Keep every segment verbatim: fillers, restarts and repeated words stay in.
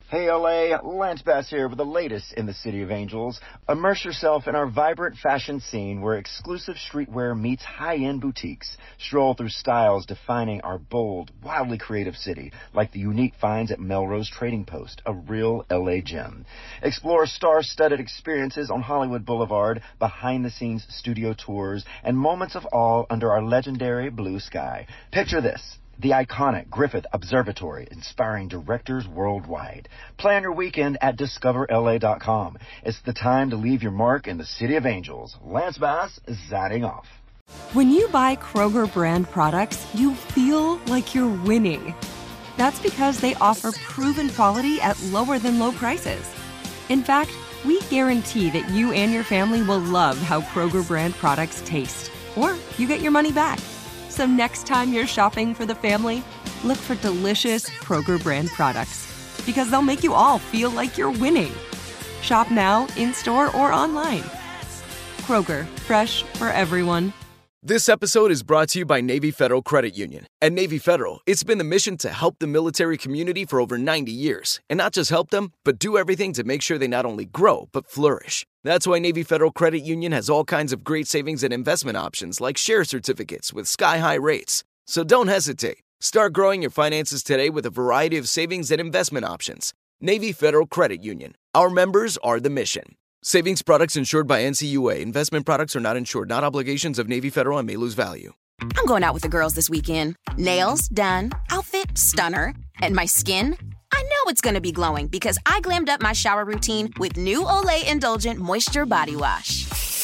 Hey L A, Lance Bass here with the latest in the City of Angels. Immerse yourself in our vibrant fashion scene where exclusive streetwear meets high-end boutiques. Stroll through styles defining our bold, wildly creative city, like the unique finds at Melrose Trading Post, a real L A gem. Explore star-studded experiences on Hollywood Boulevard, behind-the-scenes studio tours, and moments of awe under our legendary blue sky. Picture this. The iconic Griffith Observatory, inspiring directors worldwide. Plan your weekend at discover L A dot com. It's the time to leave your mark in the City of Angels. Lance Bass is signing off. When you buy Kroger brand products, you feel like you're winning. That's because they offer proven quality at lower than low prices. In fact, we guarantee that you and your family will love how Kroger brand products taste, or you get your money back. So next time you're shopping for the family, look for delicious Kroger brand products, because they'll make you all feel like you're winning. Shop now, in-store, or online. Kroger, fresh for everyone. This episode is brought to you by Navy Federal Credit Union. At Navy Federal, it's been the mission to help the military community for over ninety years. And not just help them, but do everything to make sure they not only grow, but flourish. That's why Navy Federal Credit Union has all kinds of great savings and investment options like share certificates with sky-high rates. So don't hesitate. Start growing your finances today with a variety of savings and investment options. Navy Federal Credit Union. Our members are the mission. Savings products insured by N C U A. Investment products are not insured, not obligations of Navy Federal and may lose value. I'm going out with the girls this weekend. Nails done. Outfit stunner. And my skin? I know it's going to be glowing because I glammed up my shower routine with new Olay Indulgent Moisture Body Wash.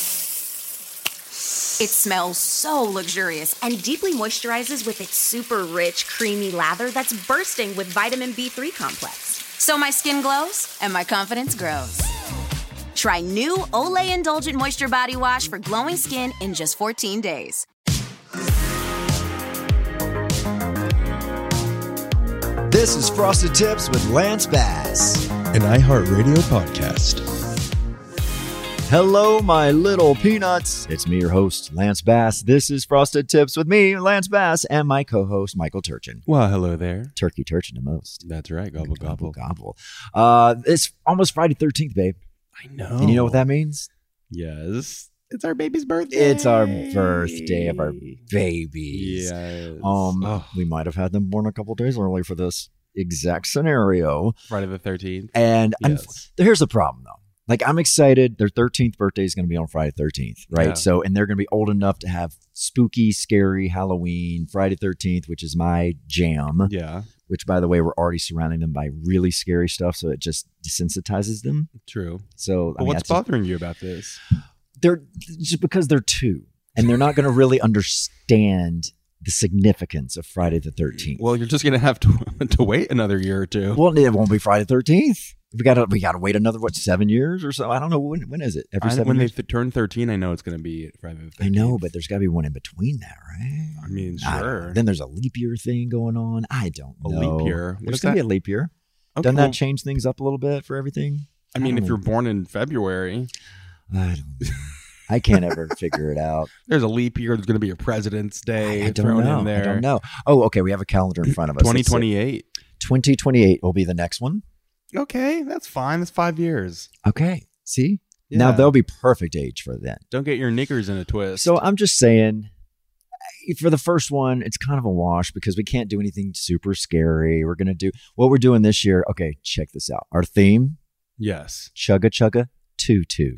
It smells so luxurious and deeply moisturizes with its super rich, creamy lather that's bursting with vitamin B three complex. So my skin glows and my confidence grows. Try new Olay Indulgent Moisture Body Wash for glowing skin in just fourteen days. This is Frosted Tips with Lance Bass, an iHeartRadio podcast. Hello, my little peanuts. It's me, your host, Lance Bass. This is Frosted Tips with me, Lance Bass, and my co-host, Michael Turchin. Well, hello there. Turkey Turchin the most. That's right. Gobble, gobble. Gobble, gobble. Uh, it's almost Friday thirteenth, babe. I know. And you know what that means? Yes. It's our baby's birthday. It's our birthday of our babies. Yes. Um, oh. We might have had them born a couple days early for this exact scenario. Friday the thirteenth. And yes. I'm, here's the problem, though. Like, I'm excited. Their thirteenth birthday is going to be on Friday the thirteenth, right? Yeah. So, and they're going to be old enough to have spooky, scary Halloween, Friday the thirteenth, which is my jam. Yeah. Which, by the way, we're already surrounding them by really scary stuff, so it just desensitizes them. True. So, but I mean, what's bothering just, you about this? They're just because they're two, and they're not going to really understand the significance of Friday the thirteenth. Well, you're just going to have to to wait another year or two. Well, it won't be Friday the thirteenth. We got to we got to wait another what seven years or so. I don't know when when is it? Every seven when years? they th- turn thirteen, I know it's going to be Friday the thirteenth. I know, but there's got to be one in between that, right? I mean, I sure. Then there's a leap year thing going on. I don't a know. A leap year. There's going to be a leap year. Okay, Doesn't well, that change things up a little bit for everything? I mean, I if you're born in February, I don't know. I can't ever figure it out. There's a leap year. There's going to be a President's Day I, I don't thrown know. in there. I don't know. Oh, okay. We have a calendar in front of us. twenty twenty-eight. twenty twenty-eight will be the next one. Okay, that's fine. That's five years. Okay. See? Yeah. Now they'll be perfect age for then. Don't get your knickers in a twist. So I'm just saying, for the first one, it's kind of a wash because we can't do anything super scary. We're going to do what we're doing this year. Okay, check this out. Our theme? Yes. Chugga Chugga Tutu.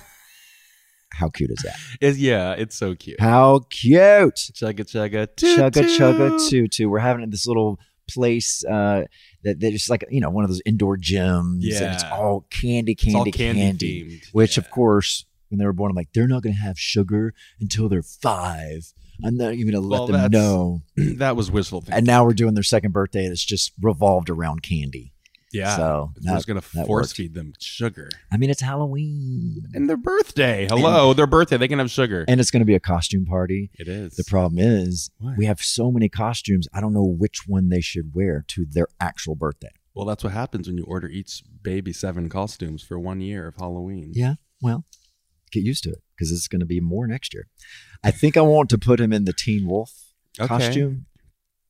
How cute is that? It's, yeah, it's so cute. How cute. Chugga Chugga Tutu. Chugga Chugga Tutu. We're having this little place uh, that that is like, you know, one of those indoor gyms. Yeah. And it's all candy, candy, it's all candy, candy. themed. Which, yeah. of course, when they were born, I'm like, they're not going to have sugar until they're five. I'm not even going to let well, them know. That was wishful thinking. And now we're doing their second birthday that's just revolved around candy. Yeah. So we're just going to force works. feed them sugar. I mean, it's Halloween. And their birthday. Hello, and, their birthday. They can have sugar. And it's going to be a costume party. It is. The problem is what? we have so many costumes. I don't know which one they should wear to their actual birthday. Well, that's what happens when you order each baby seven costumes for one year of Halloween. Yeah. Well, get used to it because it's going to be more next year. I think I want to put him in the Teen Wolf okay. costume.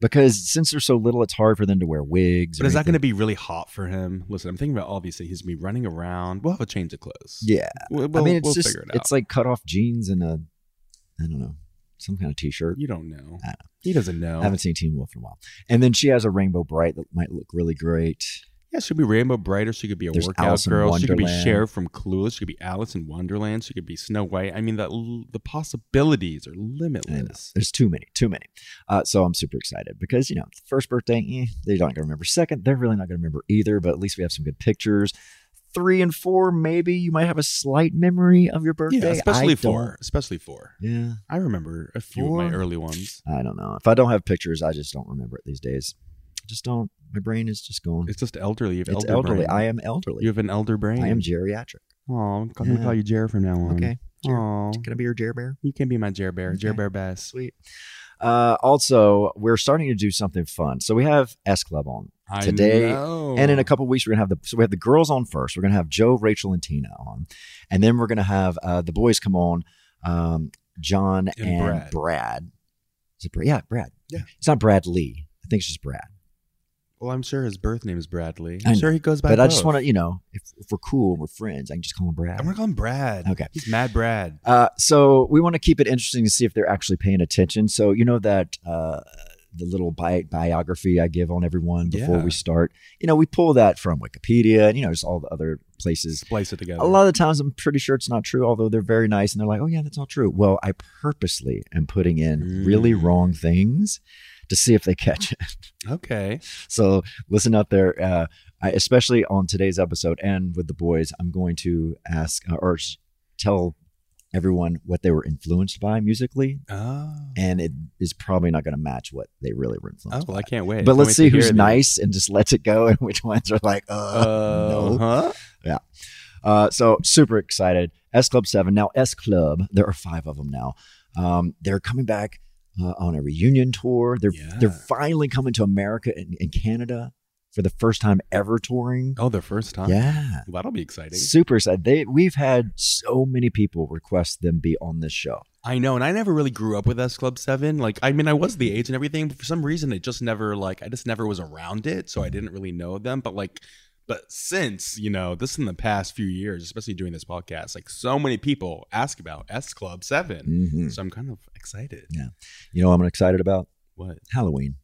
because since they're so little, it's hard for them to wear wigs. But is that going to be really hot for him? Listen, I'm thinking about obviously he's going to be running around. We'll have a change of clothes. Yeah. We'll, we'll, I mean, it's we'll just, figure it out. it's like cut off jeans and a, I don't know, some kind of t-shirt. You don't know. I don't know. He doesn't know. I haven't seen Teen Wolf in a while. And then she has a Rainbow Bright that might look really great. Yeah, she could be Rainbow Bright, or she could be a There's workout Alice in girl. She could be Wonderland. Cher from Clueless. She could be Alice in Wonderland. She could be Snow White. I mean, that the possibilities are I know. limitless. There's too many, too many. Uh, so I'm super excited because, you know, first birthday, eh, they're not going to remember. Second, they're really not going to remember either, but at least we have some good pictures. Three and four, maybe you might have a slight memory of your birthday. Yeah, especially I four. don't. Especially four. Yeah. I remember a few Four? of my early ones. I don't know. If I don't have pictures, I just don't remember it these days. I just don't. My brain is just going. It's just elderly. You have It's elder elderly. brain. I am elderly. You have an elder brain. I am geriatric. Oh, I'm going to Yeah. call you Jer from now on. Okay. Oh, Can I be your Jer Bear? you can be my Jer Bear. Jer Okay. Bear Bass. Sweet. Uh, also, we're starting to do something fun. So we have S Club on I today, know. and in a couple of weeks we're gonna have the. So we have the girls on first. We're gonna have Joe, Rachel, and Tina on, and then we're gonna have uh, the boys come on. Um, John and, And Brad. Brad. Is it Brad? Yeah, Brad. Yeah. It's not Brad Lee. I think it's just Brad. Well, I'm sure his birth name is Bradley. I I'm know, sure he goes by But I both. just want to, you know, if, if we're cool and we're friends, I can just call him Brad. I'm going to call him Brad. Okay. He's Mad Brad. Uh, so we want to keep it interesting to see if they're actually paying attention. So you know that uh, the little bi- biography I give on everyone before Yeah. we start, you know, we pull that from Wikipedia and, you know, just all the other places. Splice it together. A lot of the times I'm pretty sure it's not true, although they're very nice and they're like, oh yeah, that's all true. Well, I purposely am putting in really Mm. wrong things to see if they catch it. Okay. So listen out there, uh, I, especially on today's episode and with the boys, I'm going to ask uh, or s- tell everyone what they were influenced by musically, Oh. and it is probably not going to match what they really were Oh, influenced well, by. I can't wait. But Can't let's wait see to hear who's these. nice and just lets it go, and which ones are like, uh, Uh, no. Huh? Yeah. Uh, so super excited. S Club seven. Now S Club, there are five of them now. Um, they're coming back uh, on a reunion tour. They're Yeah. they're finally coming to America and, and Canada for the first time ever touring. Oh, their first time? Yeah. Well, that'll be exciting. Super excited. They we've had so many people request them be on this show. I know, and I never really grew up with S Club seven. Like, I mean, I was the age and everything, but for some reason, it just never, like, I just never was around it, so I didn't really know them. But, like, but since, you know, this in the past few years, especially doing this podcast, like, so many people ask about S Club seven. Mhm. So I'm kind of excited. Yeah. You know what I'm excited about? What? Halloween.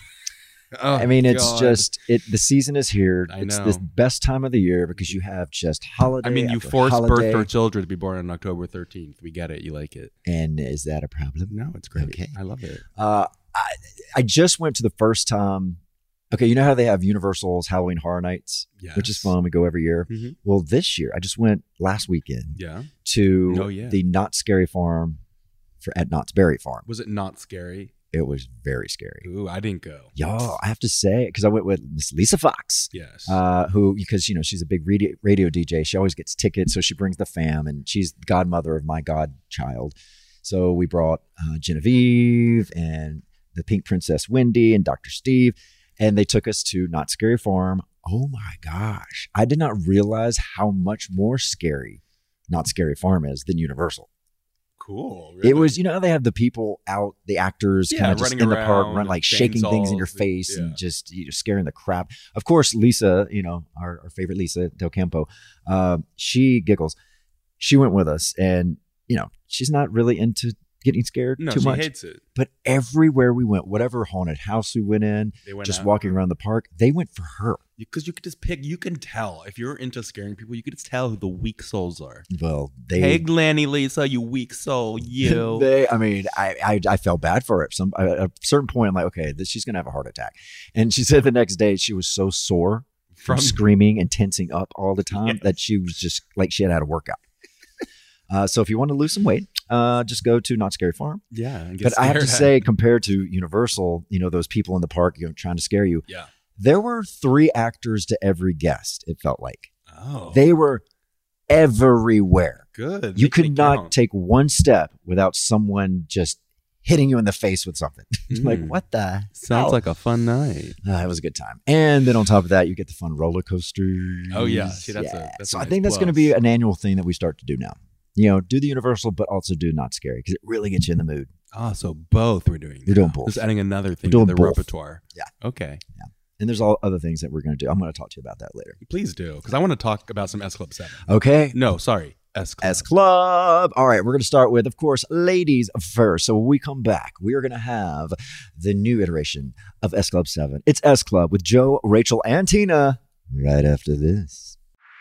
Oh, I mean, it's God. just it. The season is here. I It's know. the best time of the year because you have just holiday. I mean, you after force holiday. birth for children to be born on October thirteenth. We get it. You like it. And is that a problem? No, it's great. Okay. I love it. Uh, I, I just went to the first time. Okay, you know how they have Universal's Halloween Horror Nights, Yes. which is fun. We go every year. Mhm. Well, this year I just went last weekend Yeah. to Oh, yeah. the Not Scary Farm for at Knott's Berry Farm. Was it not scary? It was very scary. Ooh, I didn't go. Y'all, I have to say, because I went with Miss Lisa Fox. Yes. Uh, who, because, you know, she's a big radio, radio D J. She always gets tickets. So she brings the fam, and she's the godmother of my godchild. So we brought uh, Genevieve and the Pink Princess Wendy and Doctor Steve, and they took us to Not Scary Farm. Oh my gosh. I did not realize how much more scary Not Scary Farm is than Universal. Cool. It was, you know, how they have the people out, the actors Yeah, kind of just running in the park, around run, like with shaking things in your chainsaws, face yeah. and just you know, scaring the crap. Of course, Lisa, you know, our, our favorite Lisa Del Campo, uh, she giggles. She went with us, and you know, she's not really into getting scared No, too she much. hates it. But everywhere we went, whatever haunted house we went in, They went just out. walking around the park, they went for her. Because you could just pick, you can tell. If you're into scaring people, you could just tell who the weak souls are. Well, they. Hey, Glenny, Lisa, you weak soul, you. They, I mean, I, I, I felt bad for it. Some at a certain point, I'm like, okay, this, she's gonna have a heart attack. And she said the next day she was so sore from, From- screaming and tensing up all the time Yes. that she was just like she had had a workout. uh, so if you want to lose some weight, uh, just go to Not Scary Farm. Yeah. and get But I have to scared at say, it. compared to Universal, you know, those people in the park, you know, trying to scare you, Yeah. there were three actors to every guest. It felt like Oh. they were everywhere. good. You Make could me not count. take one step without someone just hitting you in the face with something. Like, Mm. what the? Sounds hell? like a fun night. Uh, it was a good time. And then on top of that, you get the fun roller coasters. Oh, yeah. See, that's a- that's a so I nice think that's going to plus. be an annual thing that we start to do now. You know, do the Universal, but also do Not Scary because it really gets you in the mood. Ah, so both we're doing. We're doing both. Just adding another thing We're to doing the both. repertoire. Yeah. Okay. Yeah. And there's all other things that we're going to do. I'm going to talk to you about that later. Please do, because I want to talk about some S Club seven. Okay. No, sorry. S Club. S Club. All right. We're going to start with, of course, ladies first. So when we come back, we are going to have the new iteration of S Club seven. It's S Club with Joe, Rachel, and Tina right after this.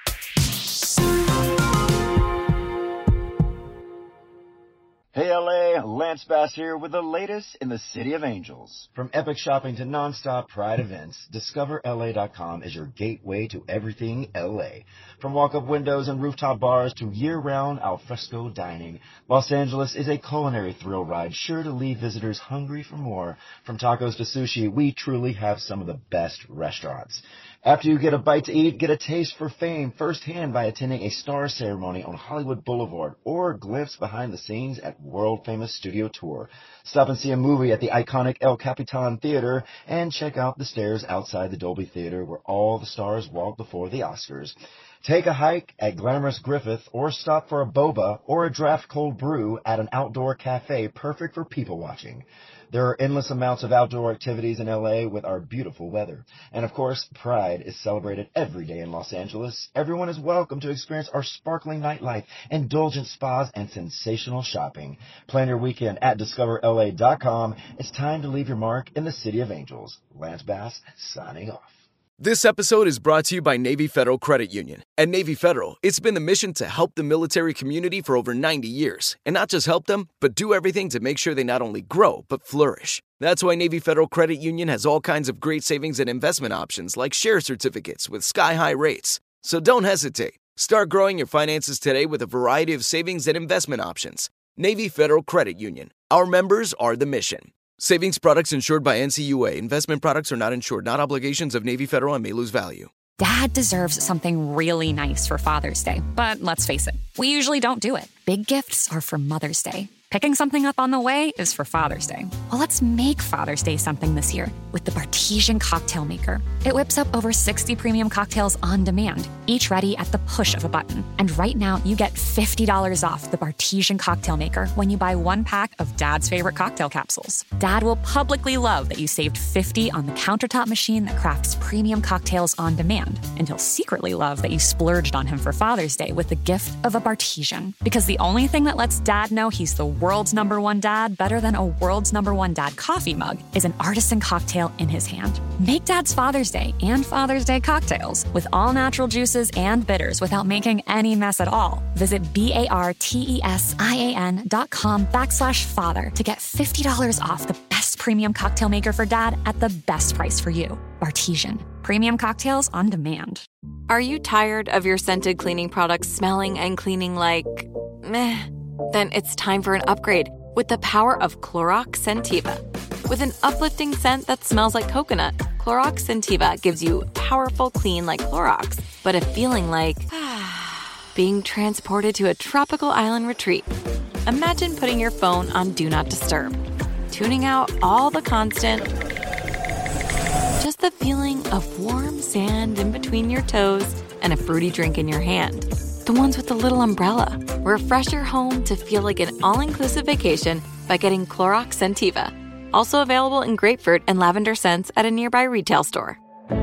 Hey L A, Lance Bass here with the latest in the City of Angels. From epic shopping to non-stop Pride events, Discover L A dot com is your gateway to everything L A. From walk-up windows and rooftop bars to year-round alfresco dining, Los Angeles is a culinary thrill ride sure to leave visitors hungry for more. From tacos to sushi, we truly have some of the best restaurants. After you get a bite to eat, get a taste for fame firsthand by attending a star ceremony on Hollywood Boulevard or a glimpse behind the scenes at world-famous Studio Tour. Stop and see a movie at the iconic El Capitan Theater and check out the stairs outside the Dolby Theater where all the stars walk before the Oscars. Take a hike at glamorous Griffith or stop for a boba or a draft cold brew at an outdoor cafe perfect for people watching. There are endless amounts of outdoor activities in L A with our beautiful weather. And of course, Pride is celebrated every day in Los Angeles. Everyone is welcome to experience our sparkling nightlife, indulgent spas, and sensational shopping. Plan your weekend at Discover L A dot com. It's time to leave your mark in the City of Angels. Lance Bass, signing off. This episode is brought to you by Navy Federal Credit Union. At Navy Federal, it's been the mission to help the military community for over ninety years. And not just help them, but do everything to make sure they not only grow, but flourish. That's why Navy Federal Credit Union has all kinds of great savings and investment options like share certificates with sky-high rates. So don't hesitate. Start growing your finances today with a variety of savings and investment options. Navy Federal Credit Union. Our members are the mission. Savings products insured by N C U A. Investment products are not insured, not obligations of Navy Federal and may lose value. Dad deserves something really nice for Father's Day, but let's face it, we usually don't do it. Big gifts are for Mother's Day. Picking something up on the way is for Father's Day. Well, let's make Father's Day something this year with the Bartesian Cocktail Maker. It whips up over sixty premium cocktails on demand, each ready at the push of a button. And right now, you get fifty dollars off the Bartesian Cocktail Maker when you buy one pack of Dad's favorite cocktail capsules. Dad will publicly love that you saved fifty dollars on the countertop machine that crafts premium cocktails on demand. And he'll secretly love that you splurged on him for Father's Day with the gift of a Bartesian. Because the only thing that lets Dad know he's the world's number one dad better than a world's number one dad coffee mug is an artisan cocktail in his hand. Make Dad's Father's Day and Father's Day cocktails with all natural juices and bitters without making any mess at all. Visit B-A-R-T-E-S-I-A-N dot com backslash father to get fifty dollars off the best premium cocktail maker for Dad at the best price for you. Bartesian. Premium cocktails on demand. Are you tired of your scented cleaning products smelling and cleaning like meh? Then it's time for an upgrade with the power of Clorox Scentiva. With an uplifting scent that smells like coconut, Clorox Scentiva gives you powerful clean like Clorox, but a feeling like being transported to a tropical island retreat. Imagine putting your phone on Do Not Disturb, tuning out all the constant, just the feeling of warm sand in between your toes and a fruity drink in your hand. The ones with the little umbrella. Refresh your home to feel like an all-inclusive vacation by getting Clorox Scentiva. Also available in grapefruit and lavender scents at a nearby retail store.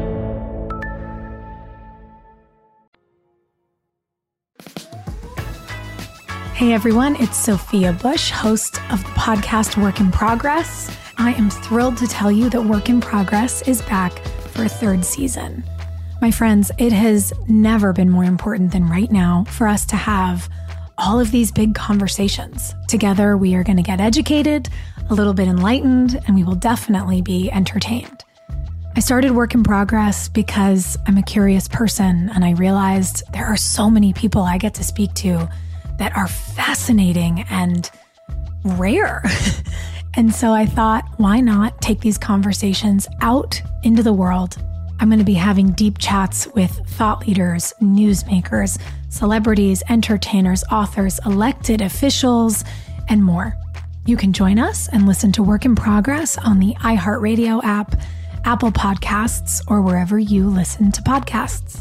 Hey everyone, it's Sophia Bush, host of the podcast Work in Progress. I am thrilled to tell you that Work in Progress is back for a third season. My friends, it has never been more important than right now for us to have all of these big conversations. Together, we are going to get educated, a little bit enlightened, and we will definitely be entertained. I started Work in Progress because I'm a curious person, and I realized there are so many people I get to speak to that are fascinating and rare. And so I thought, why not take these conversations out into the world? I'm going to be having deep chats with thought leaders, newsmakers, celebrities, entertainers, authors, elected officials, and more. You can join us and listen to Work in Progress on the iHeartRadio app, Apple Podcasts, or wherever you listen to podcasts.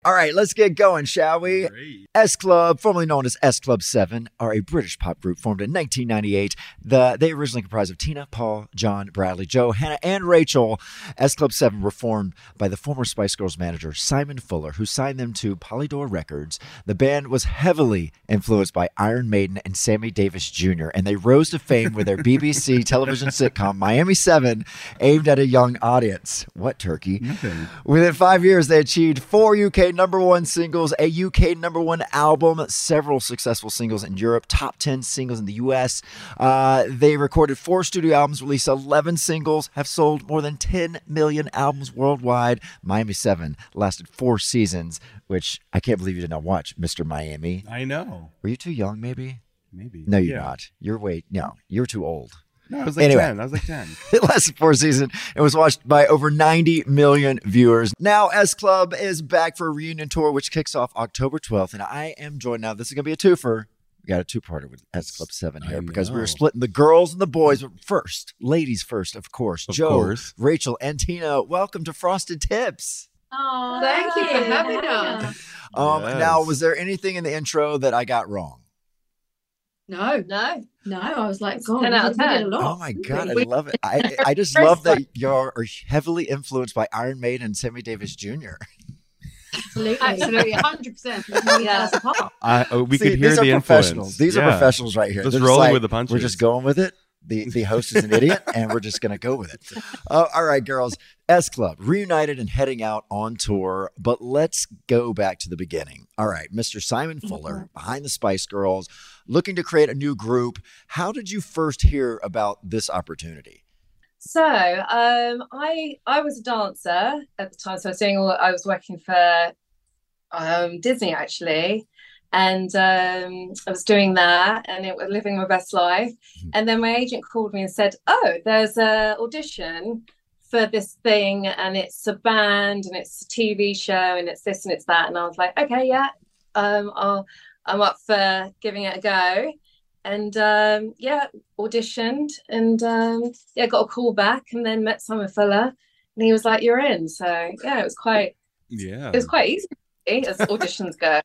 All right, let's get going, shall we? Great. S Club, formerly known as S Club seven, are a British pop group formed in nineteen ninety-eight. The, they originally comprised of Tina, Paul, John, Bradley, Joe, Hannah, and Rachel. S Club seven were formed by the former Spice Girls manager Simon Fuller, who signed them to Polydor Records. The band was heavily influenced by Iron Maiden and Sammy Davis Junior, and they rose to fame with their B B C television sitcom Miami seven, aimed at a young audience. What turkey? Nothing. Within five years, they achieved four U K number one singles, a U K number one album, several successful singles in Europe, top ten singles in the U S. Uh, they recorded four studio albums, released eleven singles, have sold more than ten million albums worldwide. Miami seven lasted four seasons, which I can't believe you did not watch, Mister Miami. I know. Were you too young, maybe? Maybe. No, you're Yeah. not. You're way, no, you're too old. No, I was like Anyway. ten. I was like ten. It lasted four seasons and was watched by over ninety million viewers. Now, S Club is back for a reunion tour, which kicks off October twelfth. And I am joined now. This is going to be a twofer. We got a two-parter with S Club seven here I because we know. were splitting the girls and the boys. But first, ladies first, of course. Of Joe, course. Rachel, and Tina, welcome to Frosted Tips. Oh, thank you for having us. Um, Yes. Now, was there anything in the intro that I got wrong? No, No. no. I was like, God, ten out of we did ten. a lot. Oh my God, I We- love it. I I just love that you're heavily influenced by Iron Maiden and Sammy Davis Junior Absolutely. Absolutely, one hundred percent. Yeah. I, oh, we See, could hear these the are influence. professionals. These Yeah. are professionals right here. Just They're rolling like, with the punches. We're just going with it. The the host is an idiot, and we're just going to go with it. Uh, all right, girls. S Club reunited and heading out on tour, but let's go back to the beginning. All right, Mister Simon Fuller, behind the Spice Girls, looking to create a new group. How did you first hear about this opportunity? So, um, I I was a dancer at the time. So I was doing all. I was working for um, Disney actually, and um, I was doing that, and it was living my best life. And then my agent called me and said, "Oh, there's a audition for this thing, and it's a band, and it's a T V show, and it's this and it's that." And I was like, "Okay, yeah, um, I'll, I'm up for giving it a go." And um, yeah, auditioned, and um, yeah, got a call back, and then met Simon Fuller, and he was like, "You're in." So yeah, it was quite, Yeah. it was quite easy as auditions go.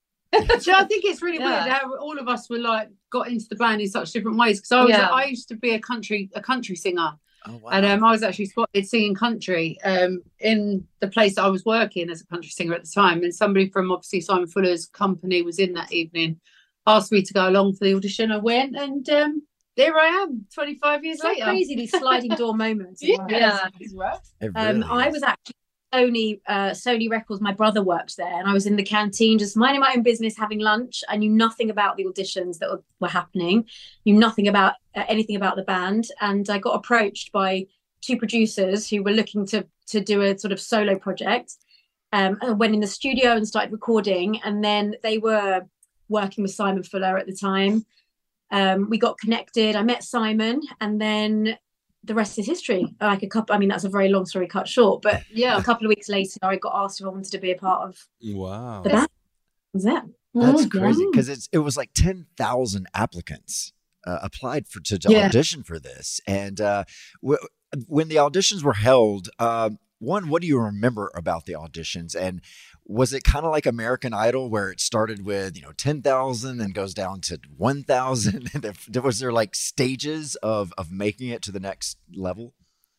So I think it's really Yeah. weird how all of us were like got into the band in such different ways. Because I was, Yeah. I used to be a country, a country singer, Oh, wow. and um, I was actually spotted singing country um, in the place that I was working as a country singer at the time. And somebody from obviously Simon Fuller's company was in that evening, asked me to go along for the audition. I went, and um, there I am, twenty-five years It's so later. crazy, these sliding door moments. Yeah. Yeah. It Um, really I is. was actually Sony uh, Sony Records. My brother worked there, and I was in the canteen just minding my own business, having lunch. I knew nothing about the auditions that were, were happening, knew nothing about uh, anything about the band, and I got approached by two producers who were looking to to do a sort of solo project. Um, I went in the studio and started recording, and then they were working with Simon Fuller at the time. Um, we got connected. I met Simon, and then the rest is history. Like a couple, I mean, that's a very long story cut short, but Yeah. a couple of weeks later, I got asked if I wanted to be a part of Wow. the band. That was it. That's Mm, crazy yeah. because it's it was like ten thousand applicants uh, applied for to, to Yeah. audition for this, and uh, w- when the auditions were held, um, one, what do you remember about the auditions, and was it kind of like American Idol where it started with you know ten thousand and goes down to one thousand? Was there like stages of of making it to the next level?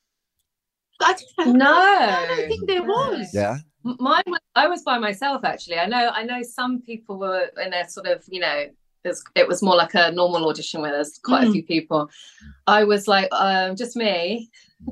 I don't, No. I don't think there No. was. Yeah. M- Mine, was- I was by myself actually. I know, I know some people were in a sort of, you know, it's, it was more like a normal audition where there's quite a Mm. few people. I was like, um, just me,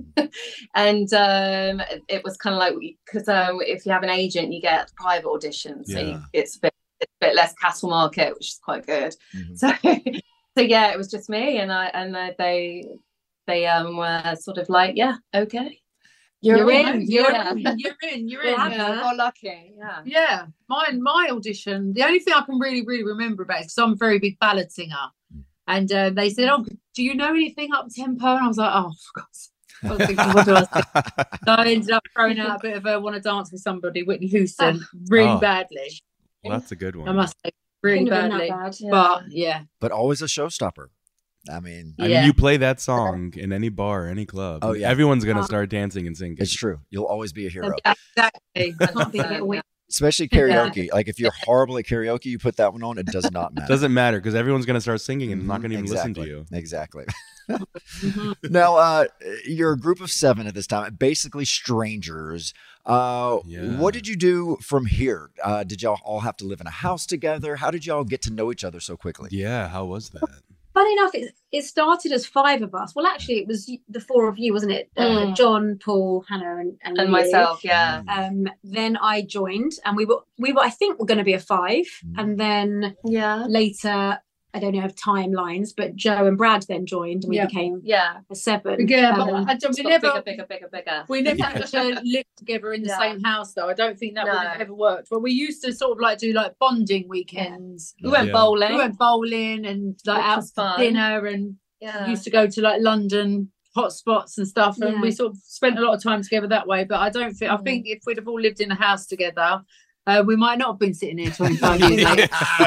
and um, it was kind of like because um, if you have an agent, you get private auditions, so Yeah. you, it's a bit, it's a bit less castle market, which is quite good. Mhm. So, so yeah, it was just me, and I and uh, they they um were sort of like, yeah, okay. You're, You're in, in, you're yeah. in, you're in, you're Yeah, in. I got lucky. Yeah. Yeah, mine, my audition. The only thing I can really, really remember about it is because I'm a very big ballad singer, and uh, they said, "Oh, do you know anything up tempo?" And I was like, "Oh, for God's sake." I was thinking, what do I say? So I ended up throwing out a bit of a "Want to Dance with Somebody," Whitney Houston, really Oh. badly. Well, that's a good one. I must say, really Couldn't have been badly. that bad, yeah. But yeah, But always a showstopper. I mean, I Yeah. mean, you play that song in any bar, any club. Oh, yeah. Everyone's gonna Uh, start dancing and singing. it's true. You'll always be a hero. yeah, exactly. Can't be a bit weird. Especially karaoke. Yeah. Like if you're horrible at karaoke, you put that one on, it does not matter. Doesn't matter because everyone's going to start singing and mm-hmm. not going to even exactly. listen to you. Exactly. Now, uh, you're a group of seven at this time, basically strangers. Uh, yeah. What did you do from here? Uh, did y'all all have to live in a house together? How did y'all get to know each other so quickly? Yeah, how was that? Funny enough, it, it started as five of us. Well, actually, it was the four of you, wasn't it? Mm. Uh, John, Paul, Hannah, and and, and myself. Yeah. Um. Then I joined, and we were we were I think we're going to be a five, mm. and then yeah later. I don't know have timelines, but Joe and Brad then joined, and we yeah. became yeah a seven. Yeah, um, but I, we never bigger, bigger, bigger, bigger. We never actually lived together in the yeah. same house, though. I don't think that no. would have ever worked. But we used to sort of like do like bonding weekends. Yeah. We went yeah. bowling. We went bowling and like out for dinner, and yeah. used to go to like London hot spots and stuff, and yeah. we sort of spent a lot of time together that way. But I don't think mm. I think if we'd have all lived in a house together, uh, we might not have been sitting here twenty-five years later.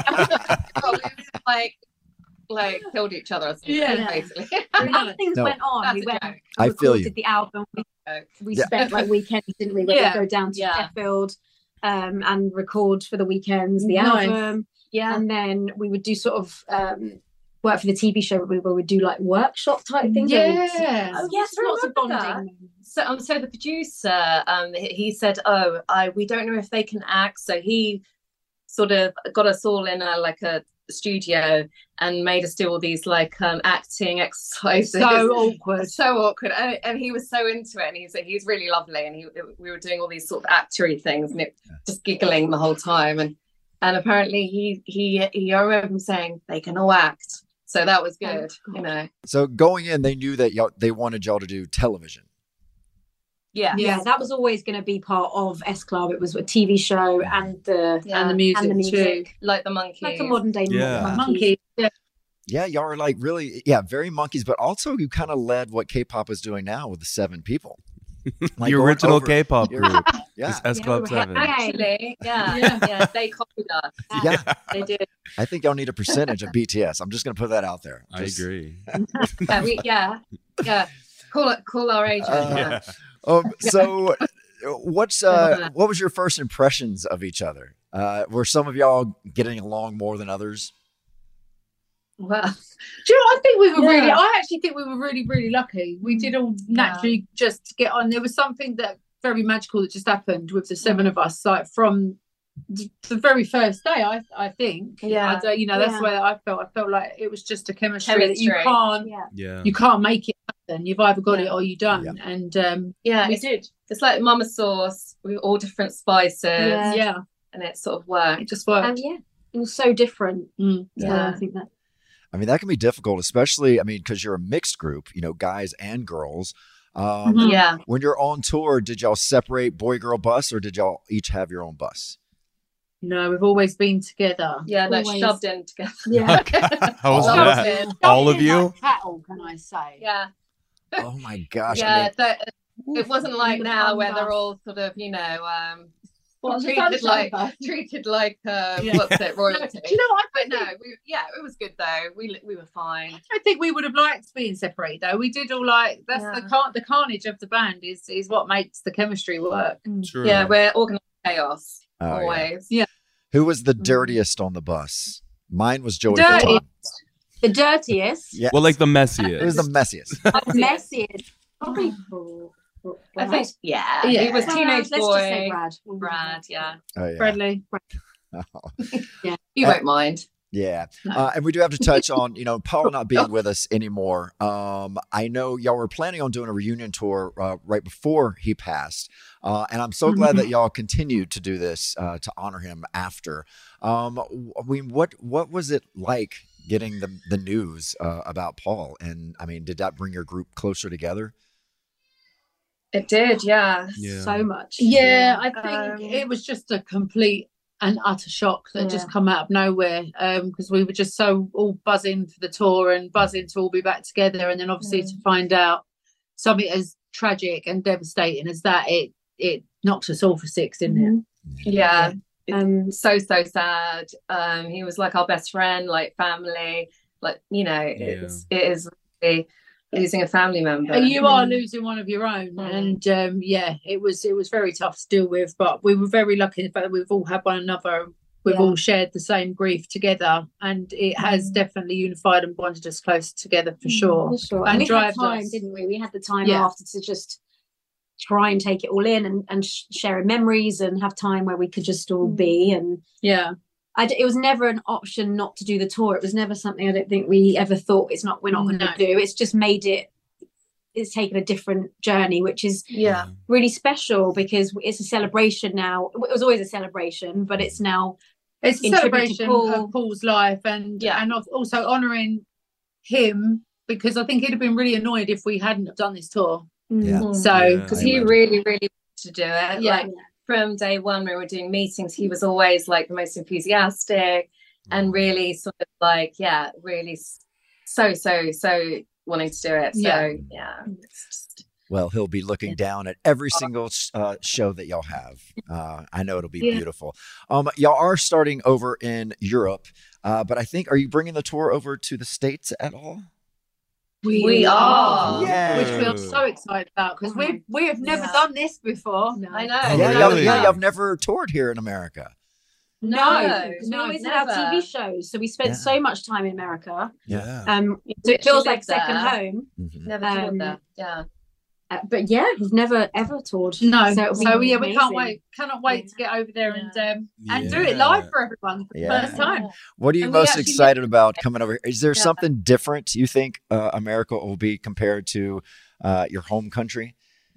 Like. Like killed each other or something, yeah. basically. As things no. went on, That's we went and I feel recorded you. the album. We, we yeah. spent like weekends, didn't we? Where yeah. we go down to yeah. Sheffield um, and record for the weekends the nice. album. Yeah, and then we would do sort of um, work for the T V show where we, where we would do like workshop type things. Yeah. Oh yes, lots of bonding. That. So um, so the producer um he said, oh, I we don't know if they can act, so he sort of got us all in a like a studio and made us do all these like um acting exercises. So awkward, so awkward, and, and he was so into it, and he's he's really lovely, and he we were doing all these sort of actory things, and it just giggling the whole time, and and apparently he he he I remember him saying they can all act, so that was good, oh, you know. So going in, they knew that y'all they wanted y'all to do television. Yeah, yeah, that was always going to be part of S Club. It was a T V show and the yeah. and the music, and the music. Too. Like the Monkees, like a modern day yeah. Monkey. Yeah. Yeah, y'all are like really, yeah, very Monkees, but also you kind of led what K-pop is doing now with the seven people. Like the original over, K-pop group. Yeah, S Club yeah, Seven. Actually, yeah, yeah, yeah, they copied us. Yeah, they did. I think y'all need a percentage of B T S. I'm just going to put that out there. Just... I agree. yeah, we, yeah, yeah. Call it, call our agent. Uh, yeah. Um, so what's uh what was your first impressions of each other? Uh, were some of y'all getting along more than others? Well, do you know what? I think we were yeah. really I actually think we were really, really lucky. We did all naturally yeah. just get on. There was something that very magical that just happened with the seven of us, like from the very first day. I I think. Yeah. I, you know, that's yeah. the way I felt. I felt like it was just a chemistry, chemistry. that you can't Yeah. Yeah. you can't make it happen. You've either got Yeah. it or you don't. Yeah. And um yeah, we it's, did. it's like mama sauce with all different spices. Yeah. Yeah. And it sort of worked. It just worked. And yeah, it was so different. Mm. So Yeah. I think that. I mean, that can be difficult, especially, I mean, because you're a mixed group, you know, guys and girls. Um, Mhm. Yeah. When you're on tour, did y'all separate boy, girl bus, or did y'all each have your own bus? No, we've always been together. Yeah, like Always. shoved in together. Yeah. How was Oh, that? yeah. All of Something you? like cattle, can I say? Yeah. Oh my gosh. I Yeah. mean, So it wasn't like We were now on where they're bus. all sort of, you know, um, Well, the treated sunshine like bus. treated like uh, Yeah. what's it, royalty. Do you know what? I But no, think- we, yeah, it was good though. We we were fine. I think we would have liked being separated though. We did all like that's Yeah. the car- the carnage of the band is is what makes the chemistry work. True. Yeah, we're organized chaos Oh, yeah. always. Yeah. who was the dirtiest on the bus? Mine was Joey. Dirty. Fatone. The dirtiest. Yeah. Well, like the messiest. It was the messiest. The messiest. Probably for, for I think yeah, Yeah. he was Well, teenage let's boy. just say Brad. Brad, yeah. Oh, yeah. Bradley. Yeah. You won't mind. Yeah. No. Uh, and we do have to touch on, you know, Paul not being with us anymore. Um, I know y'all were planning on doing a reunion tour uh, right before he passed. Uh, and I'm so glad that y'all continued to do this uh, to honor him after. Um, I mean, what what was it like getting the, the news uh, about Paul? And I mean, did that bring your group closer together? It did, yeah. Yeah. So much. Yeah, I think Um, it was just a complete and utter shock that Yeah. just come out of nowhere because we were just so all buzzing for the tour and buzzing to all be back together, and then obviously Mm. to find out something as tragic and devastating as that, it it knocked us all for six, didn't it? Yeah. Um, So so sad. Um, he was like our best friend, like family. Like, you know, it's it is really losing a family member. You are losing one of your own, mm. and um, yeah, it was it was very tough to deal with. But we were very lucky that we've all had one another. We've yeah. all shared the same grief together, and it has mm. definitely unified and bonded us closer together for sure. For sure. And, and we had time, us. didn't we? We had the time yeah. after to just try and take it all in and, and sh- share memories and have time where we could just all be. And yeah, I d- it was never an option not to do the tour. It was never something I don't think we ever thought it's not we're not going to no. do. It's just made it. It's taken a different journey, which is yeah really special because it's a celebration now. It was always a celebration, but it's now it's a celebration Paul. of Paul's life and yeah. and also honouring him, because I think he'd have been really annoyed if we hadn't have done this tour. Yeah. So because yeah, he really, really wanted to do it. Yeah. Like from day one, we were doing meetings. He was always like the most enthusiastic and really sort of like, yeah, really so, so, so wanting to do it. So yeah, yeah it's just... Well, he'll be looking down at every single uh, show that y'all have. Uh, I know it'll be yeah. beautiful. Um, y'all are starting over in Europe, uh, but I think, are you bringing the tour over to the States at all? We, we are, yeah. which we're so excited about because we we have never yeah. done this before. No. I know. Oh, yeah, really? yeah, y'all never toured here in America. No, no, we always had our T V shows, so we spent yeah. so much time in America. Yeah, um, so it feels like second there. home. Mm-hmm. Never toured um, there. Yeah. Uh, but yeah, we've never ever toured. No, so, so yeah, we can't wait, cannot wait yeah. to get over there yeah. and um, and yeah. do it live for everyone for yeah. the first time. What are you and most excited did... about coming over? Is there yeah. something different you think uh, America will be compared to uh, your home country?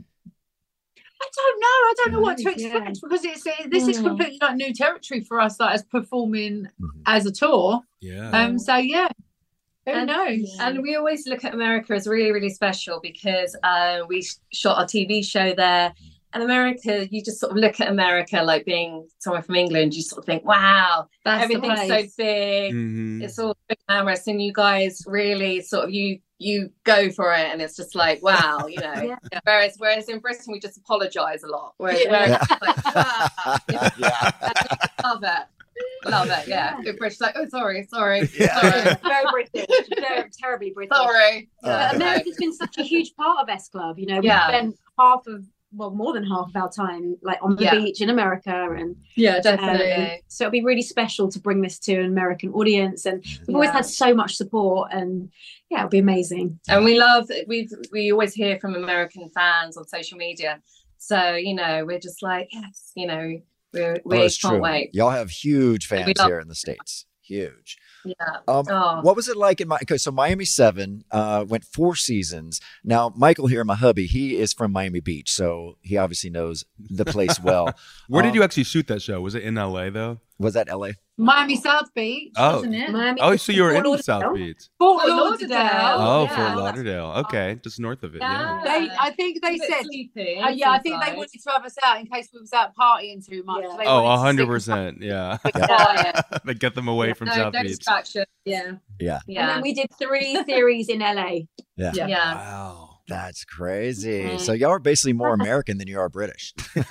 I don't know. I don't know what to expect yeah. because it's this mm. is completely like new territory for us, like as performing mm-hmm. as a tour. Yeah. Um. So yeah. Who and, knows? And we always look at America as really, really special because uh, we shot our T V show there. And America, you just sort of look at America like being someone from England. You sort of think, wow, That's everything's so big. Mm-hmm. It's all so glamorous. And you guys really sort of, you you go for it. And it's just like, wow, you know. yeah. Whereas whereas in Britain, we just apologise a lot. Whereas yeah. America, yeah. like, ah, you know, yeah. love it. Love it, yeah. Good British, like, oh, sorry, sorry, yeah. sorry. Very British, very terribly British. Sorry. Uh, America's been such a huge part of S Club. You know, we yeah. spent half of, well, more than half of our time like on the yeah. beach in America, and yeah, definitely. Um, so it'll be really special to bring this to an American audience, and we've yeah. always had so much support, and yeah, it'll be amazing. And we love, we've we always hear from American fans on social media, so you know, we're just like, yes, you know. We're, we oh, can't true. wait. Y'all have huge fans love- here in the States. Huge. Yeah. Um, oh. What was it like in my? Okay, so Miami seven uh, went four seasons. Now Michael here, my hubby, he is from Miami Beach, so he obviously knows the place well. Where um, did you actually shoot that show? Was it in L A though? Was that L A? Miami South Beach, oh. wasn't it? Miami, oh, so you were in Lauderdale? South Beach. Fort Fort Lauderdale. Lauderdale. Oh, yeah. Fort Lauderdale. Okay, just north of it. Yeah. They, I think they said, sleepy, uh, yeah, I think they wanted to have us out in case we was out partying too much. Yeah. So they Oh, wanted a to hundred stick- percent. Yeah. Yeah. They get them away Yeah, from no, South no Beach. distraction. Yeah. Yeah. Yeah. And then we did three series in L A. Yeah. Yeah. yeah. Wow. That's crazy. Mm-hmm. So y'all are basically more American than you are British.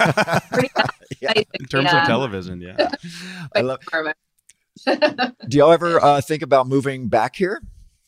Yeah. In terms Yeah. of television, yeah. I love. Do y'all ever uh, think about moving back here?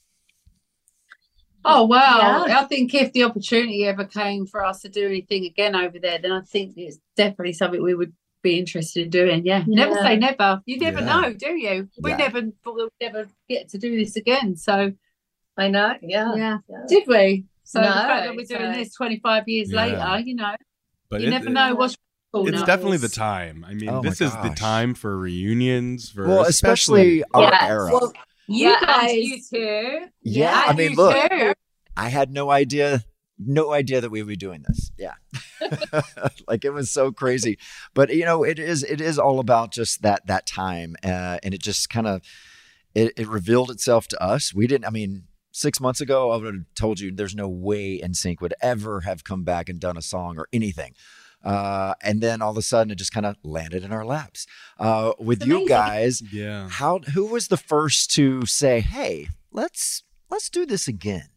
Oh wow! Yeah. I think if the opportunity ever came for us to do anything again over there, then I think it's definitely something we would be interested in doing. Yeah, Yeah. never say never. You never Yeah. know, do you? We Yeah. never thought we'd never get to do this again. So I know. Yeah. yeah, Yeah. did we? So No, the fact that we're doing so- this twenty-five years Yeah. later, you know, But you it- never it- know what's. It's now. definitely the time. I mean, Oh my this is the gosh. time for reunions. For Well, especially our Yes. era. Well, You yeah, guys, and you too. yeah, I you mean, look, too. I had no idea, no idea that we would be doing this. Yeah. Like it was so crazy, but you know, it is, it is all about just that, that time. Uh, and it just kind of, it, it revealed itself to us. We didn't, I mean, six months ago, I would have told you there's no way N Sync would ever have come back and done a song or anything. Uh, and then all of a sudden it just kind of landed in our laps. Uh, with It's you amazing. guys, Yeah. how, who was the first to say, hey, let's, let's do this again?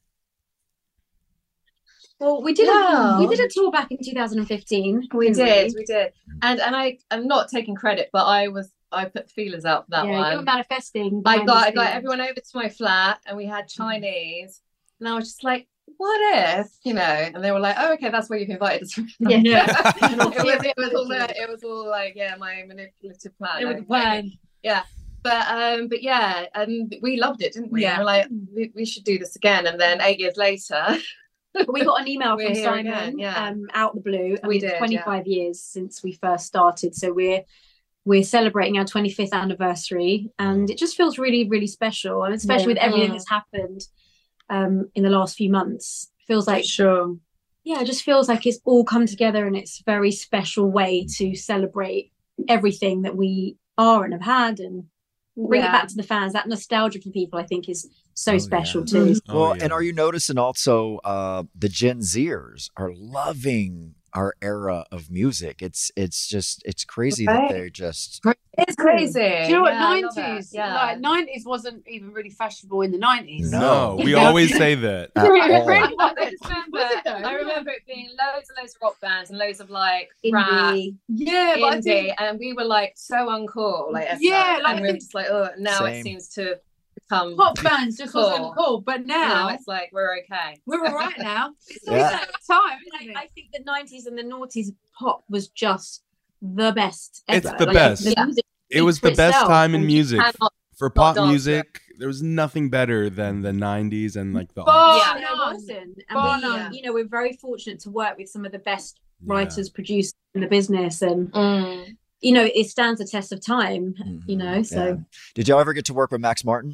Well, we did Yeah. a, we did a tour back in two thousand fifteen. We didn't did, we did, and and I I'm not taking credit, but I was I put feelers out for that yeah, you were one. manifesting. I behind got the I got scenes. everyone over to my flat, and we had Chinese, and I was just like, what if, you know, and they were like, oh, okay, that's where you've invited us from. Yeah. Yeah. it, was, it, was all the, it was all like, yeah, my manipulative plan. It was a plan. Yeah. But um, but yeah, and we loved it, didn't we? Yeah. We were like, we, we should do this again. And then eight years later, we got an email We're from here Simon again, yeah. um, out the blue. I We mean, did, twenty-five years since we first started. So we're we're celebrating our twenty-fifth anniversary, and it just feels really, really special. And especially Yeah. with everything Mm. that's happened um, in the last few months, feels like Sure. yeah, it just feels like it's all come together in its very special way to celebrate everything that we are and have had, and bring Yeah. it back to the fans. That nostalgia for people, I think, is so Oh, special yeah. too. Oh, Well, yeah. and are you noticing also uh, the Gen Zers are loving our era of music? It's it's just it's crazy Right. that they're just it's crazy. Do you know what? Yeah, I love it. nineties, Yeah. like nineties wasn't even really fashionable in the nineties. No. No, we always say that. at all. Really? I remember, Was it though? I remember it being loads and loads of rock bands and loads of like rap, Indie. Yeah, but I indie, think and we were like so uncool. Like, as Yeah, such, like, and I we were think- just like, oh, now Same. it seems to become pop bands just Cool. wasn't cool. But now now it's like we're okay. we're all right now. It's all Yeah. that time, isn't I, it? I think the nineties and the noughties pop was just the best It's ever. the Like, best. the Yeah. music It was for the best itself, time in and you music. cannot For pop dance music, there was nothing better than the nineties and like the Bar Yeah. there none. wasn't. And Bar we, none. you know, we're very fortunate to work with some of the best Yeah. writers, producers in the business, and Mm. you know, it stands the test of time. You know, Mhm. so Yeah. Did y'all ever get to work with Max Martin?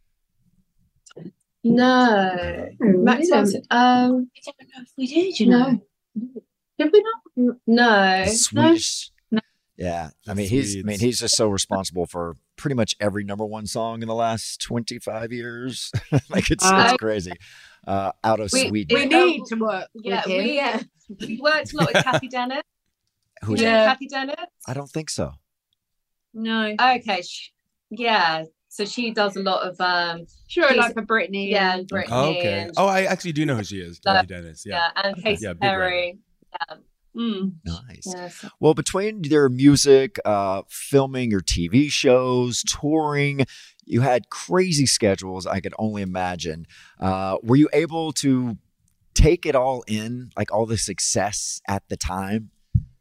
No, Max didn't. Martin. Um, I don't know if we did. You No. know, Did we not? no, Swedish. No. Yeah, I mean he's I mean Swedes. he's just so responsible for pretty much every number one song in the last twenty-five years. Like it's, Uh, it's crazy. Uh, out of We- Sweden. We It- need um, to work yeah, with him. we yeah. we worked a lot with Kathy Dennett. Who's You know Yeah. Kathy Dennett? I don't think so. no. Okay, sh- yeah. So she does a lot of um, Sure, She's- like for Britney. yeah, and- and Britney. Oh, okay. And, Oh, I actually do know who she is. Uh, Kathy Dennis. Yeah. yeah, and Katy Yeah, big Perry. Yeah, Mm. Nice. yeah. So- Well, between their music, uh, filming your T V shows, touring, you had crazy schedules. I could only imagine. Uh, were you able to take it all in, like all the success at the time?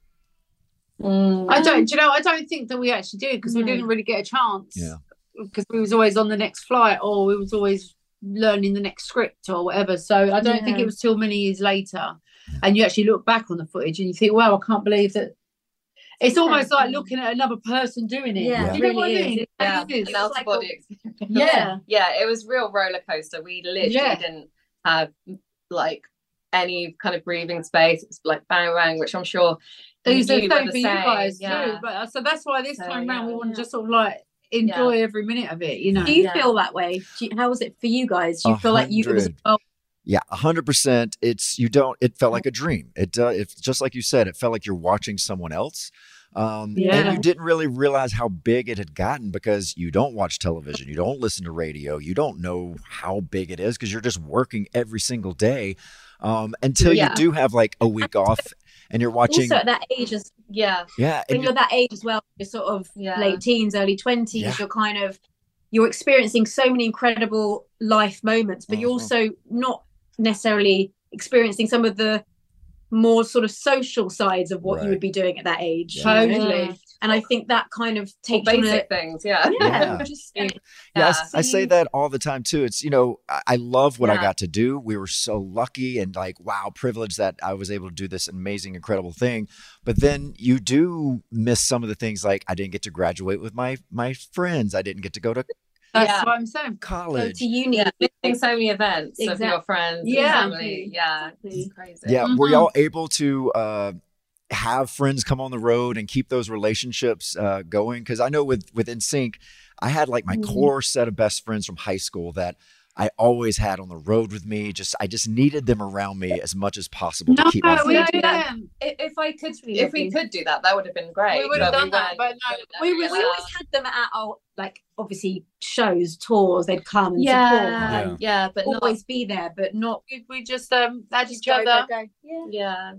Mm. I don't. Do you know? I don't think that we actually did because we No. didn't really get a chance. Yeah. Because we was always on the next flight, or we was always learning the next script or whatever. So I don't think Yeah. it was till many years later, and you actually look back on the footage and you think, "Wow, I can't believe that." It's almost like looking at another person doing it. Yeah, Do you know it what I really mean? is. It Yeah, really is. an out of body experience. Yeah. Yeah, it was real roller coaster. We literally Yeah. didn't have like any kind of breathing space. It's like bang bang, which I'm sure It's the you were same the for you same. guys Yeah. too. But uh, so that's why this So, time round we yeah. want to just sort of like enjoy every minute of it. You know. Do you Yeah. feel that way? Do you, how was it for you guys? Do you A feel like you it was hundred. oh, Yeah, a hundred percent. It's you don't. It felt like a dream. It uh, it's just like you said. It felt like you're watching someone else. Um, And Yeah. you didn't really realize how big it had gotten because you don't watch television, you don't listen to radio, you don't know how big it is because you're just working every single day um, until Yeah. you do have like a week off and you're watching. also at that age as Yeah, Yeah, when and you're that age as well, you're sort of Yeah. late teens, early twenties, Yeah. you're kind of you're experiencing so many incredible life moments, but you're Mhm. also not necessarily experiencing some of the more sort of social sides of what Right. you would be doing at that age. Yeah. you know? Totally. And I think that kind of or takes you on a, basic things. Yeah, Yeah. just Yeah, I, Yeah. s- I say that all the time too. It's, you know, I, I love what I Yeah. got to do. We were so lucky and like, wow, privileged that I was able to do this amazing, incredible thing. But then you do miss some of the things like I didn't get to graduate with my my friends. I didn't get to go to That's Yeah. what I'm saying. go college. to uni. Yeah, missing so many events of Exactly. your friends, and Yeah. family. Yeah, Exactly. it's crazy. Yeah, were Mhm. y'all able to uh, have friends come on the road and keep those relationships uh, going? Because I know with with N Sync, I had like my Mhm. core set of best friends from high school that I always had on the road with me. Just I just needed them around me as much as possible No, to keep my we Yeah. didn't. Yeah. If, if I could, really if we lovely. could do that, that would have been great. We would have but done that, weren't- but no, we we was- We always had them at our like obviously shows, tours. They'd come and yeah, support Yeah. and yeah, but not, always be there, but not We, we just um had each go, other. go, go. Yeah, yeah.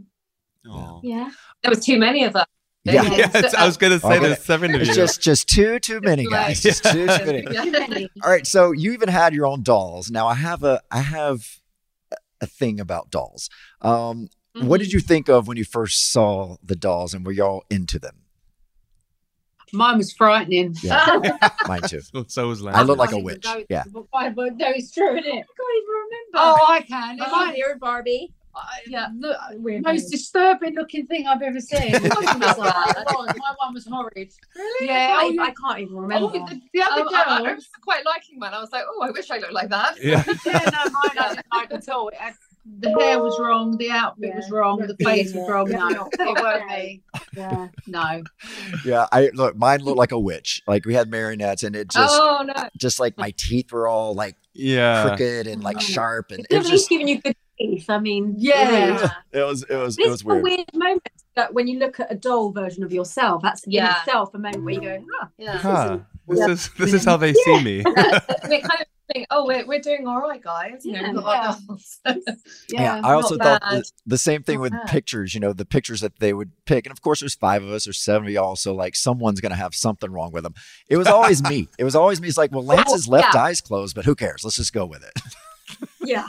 Oh. yeah. There was too many of us. Yeah. Yeah, it's- I was gonna say Okay. there's seven of It's you. just just too too many guys. Just too, too many. Yeah. All right, so you even had your own dolls. Now I have a I have a thing about dolls. Um, Mm-hmm. What did you think of when you first saw the dolls, and were y'all into them? Mine was frightening. Yeah, mine too. So, so was I look like a can't witch. even go- Yeah. But but no, it's true, isn't it? I can't even remember. Oh, I can. It Oh, might- you're a Barbie. I- yeah, look, Weird most name. disturbing looking thing I've ever seen. It was Not bad. It was. My one was horrid. Really? Yeah, I oh, can't, yeah. I can't even Oh, remember. the, the other Um, I, I girl. remember quite liking mine. I was like, oh, I wish I looked like that. Yeah. Yeah, no, mine I didn't like at all. It had, the hair was wrong, the outfit Yeah. was wrong, the Yeah. face was wrong. Yeah. No, it weren't me. Yeah. No. Yeah, I look. Mine looked like a witch. Like we had marionettes, and it just, oh no. just like my teeth were all like Yeah. crooked and like sharp, and It's it at was least just. giving you good teeth. I mean, Yeah. It was. It was. It This was is a weird. weird moment that when you look at a doll version of yourself, that's in Yeah. itself a moment where you go, huh. Yeah. Huh. This is this is how they see me. we kind of think, oh, we're, we're doing all right, guys. You know, Yeah. we've got our dolls. Yeah, I also not thought bad. the, the same thing Not with bad. pictures, you know, the pictures that they would pick. And of course, there's five of us or seven of y'all. So, like, someone's going to have something wrong with them. It was always me. It was always me. It's like, well, Lance's left yeah. eye's closed, but who cares? Let's just go with it. Yeah.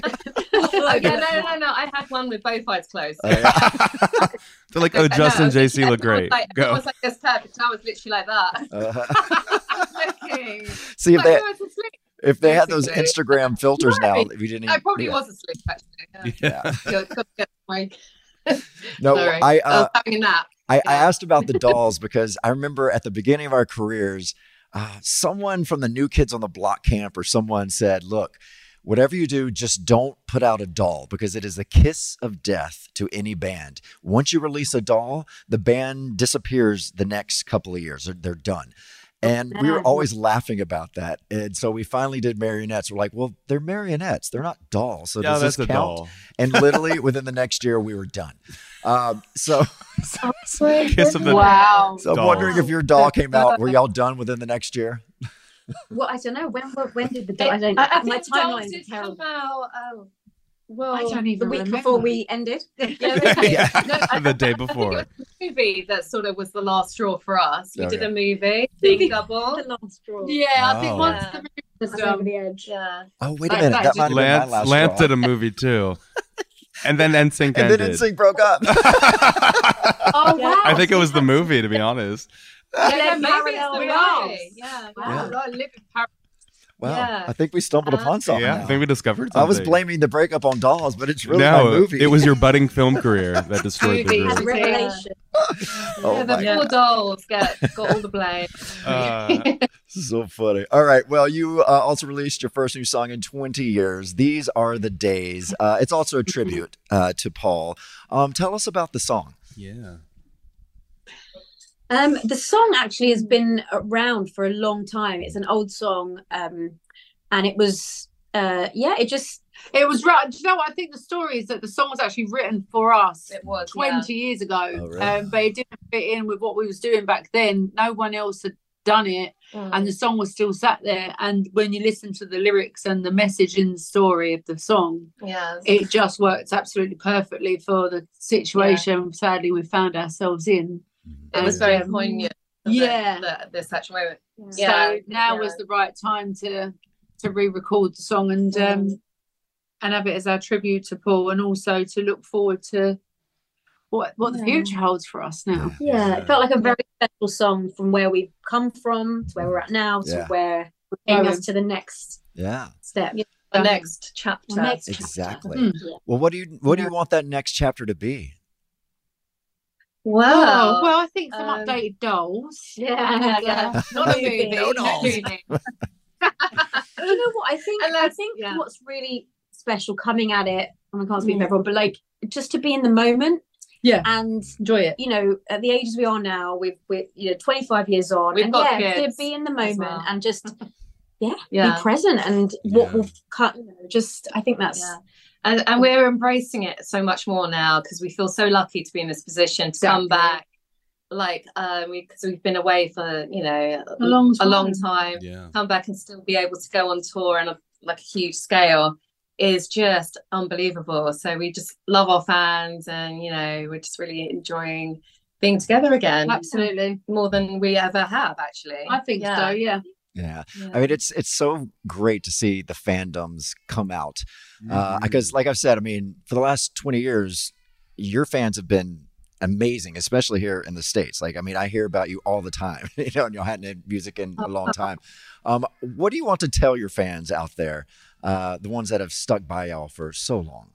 Oh, yeah, no, no, no. I had one with both eyes closed. Uh, yeah. They're like, oh, I know, Justin I and was J C literally- look great. Like, Go. I was like, this perfect. I was literally like that. Uh, Okay. see, if Like, they I was asleep. if they had those Basically. Instagram filters now, Right. we didn't I even. probably yeah. was asleep, actually. Yeah. Yeah. Go- go get my- No, Sorry. I. I Uh, was having a nap. I, I Yeah. asked about the dolls because I remember at the beginning of our careers, uh, someone from the New Kids on the Block camp or someone said, look, whatever you do, just don't put out a doll because it is a kiss of death to any band. Once you release a doll, the band disappears the next couple of years. They're, they're done. And we were always laughing about that. And so we finally did marionettes. We're like, well, they're marionettes. They're not dolls. So Yeah, does that's this a count? doll. And literally within the next year, we were done. Um, so, Kiss of the Wow. so I'm Dolls. wondering if your doll came out, were y'all done within the next year? Well, I don't know. When when did the doll? I don't I, I my think dolls timelines did are terrible. come out. Oh, well, I don't The even week remember. before we ended. Yeah, maybe. Yeah. No, I, The day I think it before. was the movie that sort of was the last straw for us. We Oh, did yeah. a movie, Big Double. The last straw. Yeah, I think Oh. once Yeah. the movie This was is over done. the edge. Yeah. Oh, wait a That- minute. that That might have been my Lance last Lance straw. did a movie too. And then N Sync And ended. then N Sync broke up. Oh, wow. I think it was the movie, to be honest. Yeah, Yeah, maybe it's parallel the worlds. movie. Yeah. Wow, I live in Paris. Wow. Yeah. I think we stumbled Uh, upon something. Yeah, I now. think we discovered I something. was blaming the breakup on dolls, but it's really no, my movie. it was your budding film career that destroyed the Movie. And group. revelation. Oh yeah, the my poor dolls get got all the blame. Uh, So funny. All right. Well, you uh, also released your first new song in twenty years. These Are the Days. Uh, it's also a tribute uh, to Paul. Um, tell us about the song. yeah. Um, the song actually has been around for a long time. It's an old song, um, and it was, uh, yeah, it just It was right. Do you know what? I think the story is that the song was actually written for us It was twenty years ago, Oh, really? um, but it didn't fit in with what we was doing back then. No one else had done it, yeah. and the song was still sat there. And when you listen to the lyrics and the message in the story of the song, yeah. it just worked absolutely perfectly for the situation. Sadly, we found ourselves in. It was And, very um, poignant. yeah. The, the, the such moment. Yeah. Yeah. So now yeah. was the right time to to re-record the song and Mm. um and have it as our tribute to Paul, and also to look forward to what what the Yeah. future holds for us now. yeah, it felt like a very special song from where we've come from to where we're at now to Yeah. where we're taking Going. us to the next Yeah, step. Yeah. The next chapter. The next exactly. Mm. Yeah. Well, what do you what do you want that next chapter to be? Wow. Oh, well, I think some um, updated dolls. Yeah, And, yeah. uh, not a Movie. movie. No not dolls. movie. You know what? I think And I let's- think yeah. what's really special coming at it, and I can't speak Mm. for everyone, but like just to be in the moment. Yeah. And Enjoy it. you know, at the ages we are now, we've we're you know twenty-five years on, We've and got yeah, kids to be in the as moment well. and just yeah, Yeah. be present and what Yeah. will cut. You know, just I think that's Yeah. And, and we're embracing it so much more now because we feel so lucky to be in this position to come Exactly. back. Like, um, we because we've been away for you know A long a long time. time. Yeah. Come back and still be able to go on tour on a like a huge scale is just unbelievable. So we just love our fans, and you know we're just really enjoying being together again. Absolutely. More than we ever have, actually. I think Yeah. so, yeah. Yeah. Yeah. I mean, it's it's so great to see the fandoms come out. Mhm. Because, like I've said, I mean, for the last twenty years, your fans have been amazing, especially here in the States. Like, I mean, I hear about you all the time, you know, and you hadn't had music in a long time. Um, what do you want to tell your fans out there, uh, the ones that have stuck by y'all for so long?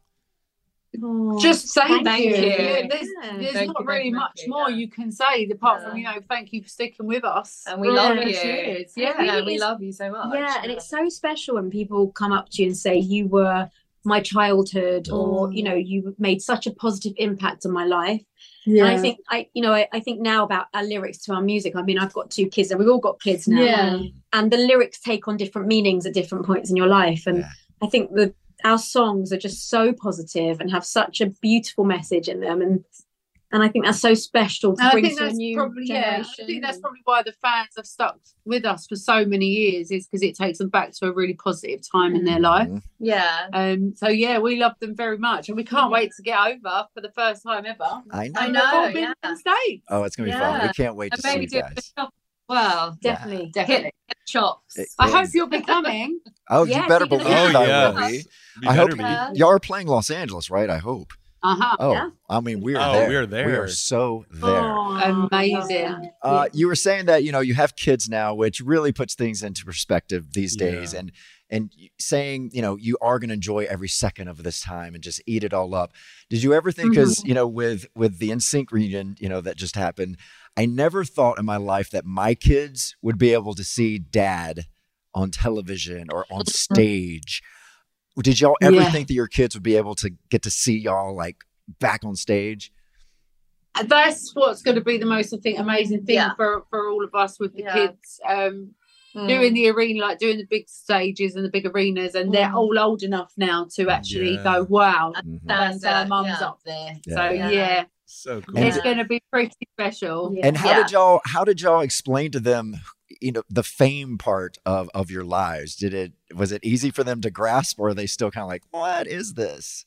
Just say Thank thank you. you. Yeah, there's Yeah. there's Thank not you, really thank much you, more yeah. you can say apart Yeah. from, you know, thank you for sticking with us. And we for love all you. those years. Yeah, Yeah. we is- love you so much. Yeah, and it's so special when people come up to you and say you were my childhood, or Mm. you know, you made such a positive impact on my life. Yeah. And I think I, you know, I, I think now about our lyrics to our music. I mean, I've got two kids, and we've all got kids now. Yeah. And the lyrics take on different meanings at different points in your life. And Yeah. I think the our songs are just so positive and have such a beautiful message in them. And and I think that's so special to And I bring think to a that's new probably yeah. generation. I think that's probably why the fans have stuck with us for so many years, is because it takes them back to a really positive time in their life. Mhm. Yeah. Um. So yeah, we love them very much, and we can't wait to get over for the first time ever. I know. I And know, we've all been yeah. in the States. Oh, it's going to be fun. Yeah. We can't wait And to see maybe you do a guys. shop as well. Definitely. Definitely. Hit, hit chops. It- I yeah. hope you'll be coming. Oh, Yes, you better you're gonna believe be- I Oh, will yes. be. You I hope better be. Yeah. y'all are playing Los Angeles, right? I hope. Uh huh. Oh, Yeah. I mean, we are Oh, there. we are there. We are so there. Oh, Amazing. I love that. Uh, you were saying that, you know, you have kids now, which really puts things into perspective these Yeah. days. And and saying, you know, you are going to enjoy every second of this time and just eat it all up. Did you ever think, because, you know, with with the N Sync reunion, you know, that just happened, I never thought in my life that my kids would be able to see dad on television or on stage. Did y'all ever Yeah. think that your kids would be able to get to see y'all like back on stage? And that's what's going to be the most, I think, amazing thing Yeah. for for all of us with the Yeah. kids. Um, Mm. doing the arena, like doing the big stages and the big arenas, and they're Mm. all old enough now to actually Yeah. go, wow, Mhm. that's Stand our up, mum's yeah. up there. Yeah. So Yeah. yeah, So cool. And it's Yeah. going to be pretty special. Yeah. And how Yeah. did y'all how did y'all explain to them, you know, the fame part of of your lives? Did it was it easy for them to grasp, or are they still kind of like, what is this?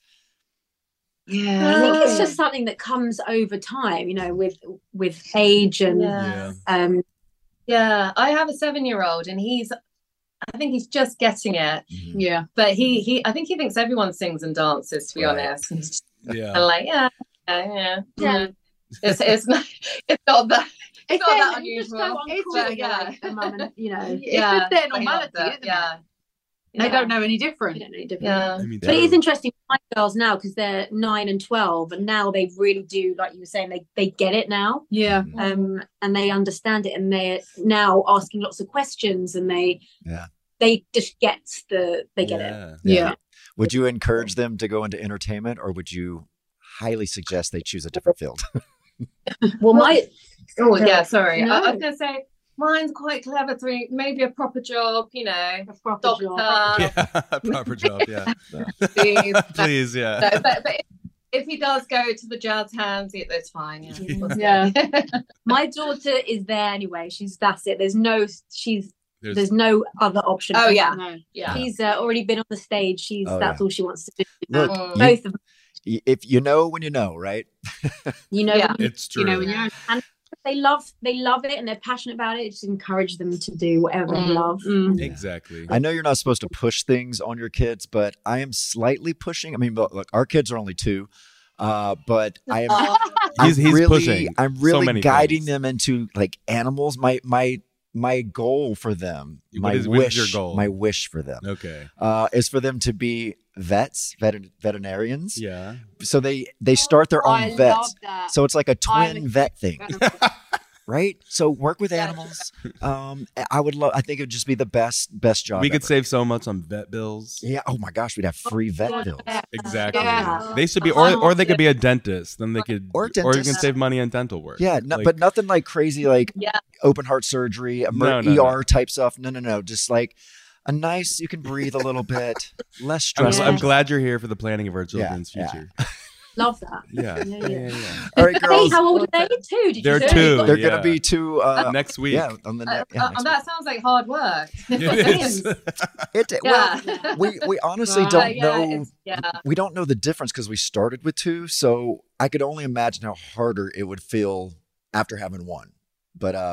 Yeah, I think it's just something that comes over time, you know, with with age and Yeah. um Yeah. I have a seven-year-old, and he's, I think he's just getting it. Mhm. yeah. But he, he, I think he thinks everyone sings and dances. To be Right. honest, and he's just Yeah. kind of like, yeah, yeah, yeah. Yeah. yeah. It's it's not it's not that it's not that It's just unusual. so it's uncool, just yeah. like a mum and, you know, It's just their they love normality, that, isn't yeah. it? They Yeah. don't know any we different. don't know different. Yeah. I mean, But it is totally. interesting with my girls now because they're nine and twelve, and now they really do, like you were saying, they they get it now. Yeah, Um, and they understand it, and they're now asking lots of questions, and they Yeah. they just get the they get it. Yeah. yeah. Would you encourage them to go into entertainment, or would you highly suggest they choose a different field? Well, my Oh yeah, sorry. I, I No. was gonna say mine's quite clever. Three, maybe a proper job. You know, proper doctor. job. Yeah. Proper job. Yeah. Please. Please. Yeah. No, but but if, if he does go to the jazz hands, it, that's fine. Yeah. Yeah. My daughter is there anyway. She's that's it. There's no she's There's, there's no other option. Oh, for yeah. her. No. yeah. She's uh, already been on the stage. She's Oh, that's yeah. all she wants to do. Look, Mm. you- Both of them, y- if you know when you know, right? you know, Yeah. when you- it's true. You know, when you're they love they love it and they're passionate about it. Just encourage them to do whatever they Mm. love. Mm. Exactly. I know you're not supposed to push things on your kids, but I am slightly pushing. I mean, look, look, our kids are only two, uh, but I am. Oh, I'm He's- he's really, pushing I'm so really many guiding things. them into like animals. My my my goal for them, What my is- what is wish, your goal? my wish for them, Okay. uh, is for them to be vets, vet, veterinarians. Yeah. So they they start their own I love vets. that. So it's like a I'm twin a- vet thing, right? So work with animals. Um, I would love. I think it would just be the best best job. We could ever. save so much on vet bills. Yeah. Oh my gosh, we'd have free vet bills. Exactly. Yeah. They should be, or or they could be a dentist. Then they could, Or or, you can dentist. save money on dental work. Yeah, no, Like, but nothing like crazy, like Yeah. open heart surgery, emer- No, no, E no. R type stuff. No, no, no. Just like a nice, you can breathe a little bit, less I'm, stress. I'm glad you're here for the planning of our children's yeah. future. Love that. Yeah. Yeah, Yeah. yeah. yeah, All right, Hey, girls. how old are they? Two? Did They're you say? two. They're yeah. gonna be two. Uh, Next week. Yeah, on the Uh, ne- yeah, uh, next that sounds like hard work. It is. week. It, Yeah. Well, we we honestly Right. don't yeah, know. it's- yeah. We don't know the difference because we started with two. So I could only imagine how harder it would feel after having one. But uh,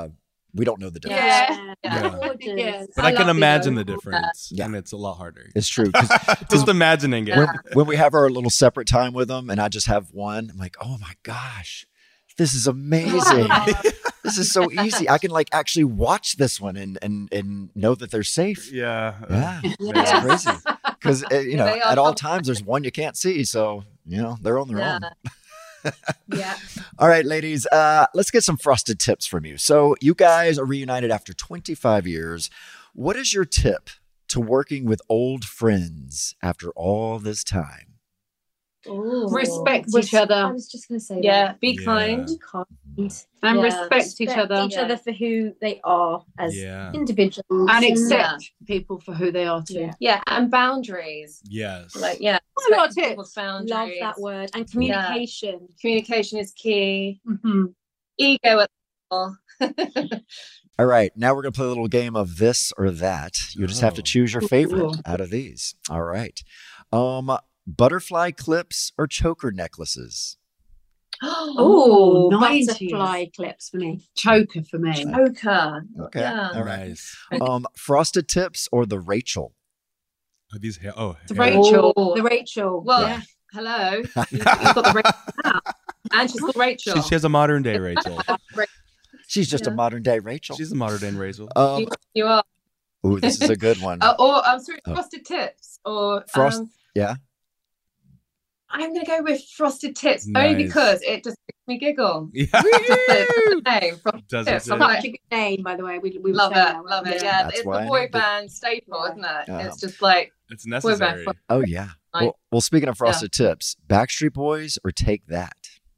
We don't know the difference. Yeah. Yeah. Yes. But I, I can love imagine the- the difference, Yeah. and it's a lot harder. It's true. 'Cause Just imagining it. when, when we have our little separate time with them and I just have one, I'm like, oh my gosh, this is amazing. This is so easy. I can like actually watch this one and and and know that they're safe. Yeah. Yeah, Yeah. it's crazy. Because you know, They are at all comfortable. times there's one you can't see, so you know they're on their Yeah. own. Yeah. All right, ladies, uh, let's get some frosted tips from you. So you guys are reunited after twenty-five years. What is your tip to working with old friends after all this time? Ooh. Respect Res- each other. I was just going to say Yeah. that. Be Yeah. kind. Be kind. And Yeah. respect each other. each other for who they are as Yeah. individuals. And Yeah. accept people for who they are too. Yeah. Yeah. And boundaries. Yes. Like, yeah. Oh, a lot of respect people's tips. boundaries. Love that word. And communication. Communication is key. Mm-hmm. Ego at all. All right, now we're going to play a little game of this or that. You just have to Oh. choose your favorite Ooh. out of these. All right. Um, butterfly clips or choker necklaces? Oh, Butterfly clips for me. Choker for me. Choker. Okay. Yeah. All right. Nice. Um, frosted tips or the Rachel? Are these hair? Oh, The hair- Rachel. Oh. The Rachel. Well, yeah. hello. You've, you've got the Rachel now. And she's called Rachel. She, she has a modern day Rachel. She's just a Yeah. modern day Rachel. She's a modern day Rachel. Um, you, you are. ooh, this is a good one. Uh, or I'm sorry, Oh. frosted tips. Or Frost- um, yeah. I'm going to go with frosted tips only Nice. because it just makes me giggle. Yeah. Just the, the name, frosted Does tips. it? I'm too? like, Such a good name, by the way. We, we were love it, saying that, love weren't it. we? Yeah, That's it's why I the boy named it. band staple, isn't it? Uh-huh. It's just like It's boy necessary. band. Oh, yeah. Like- Well, well, speaking of frosted tips, Backstreet Boys or Take That?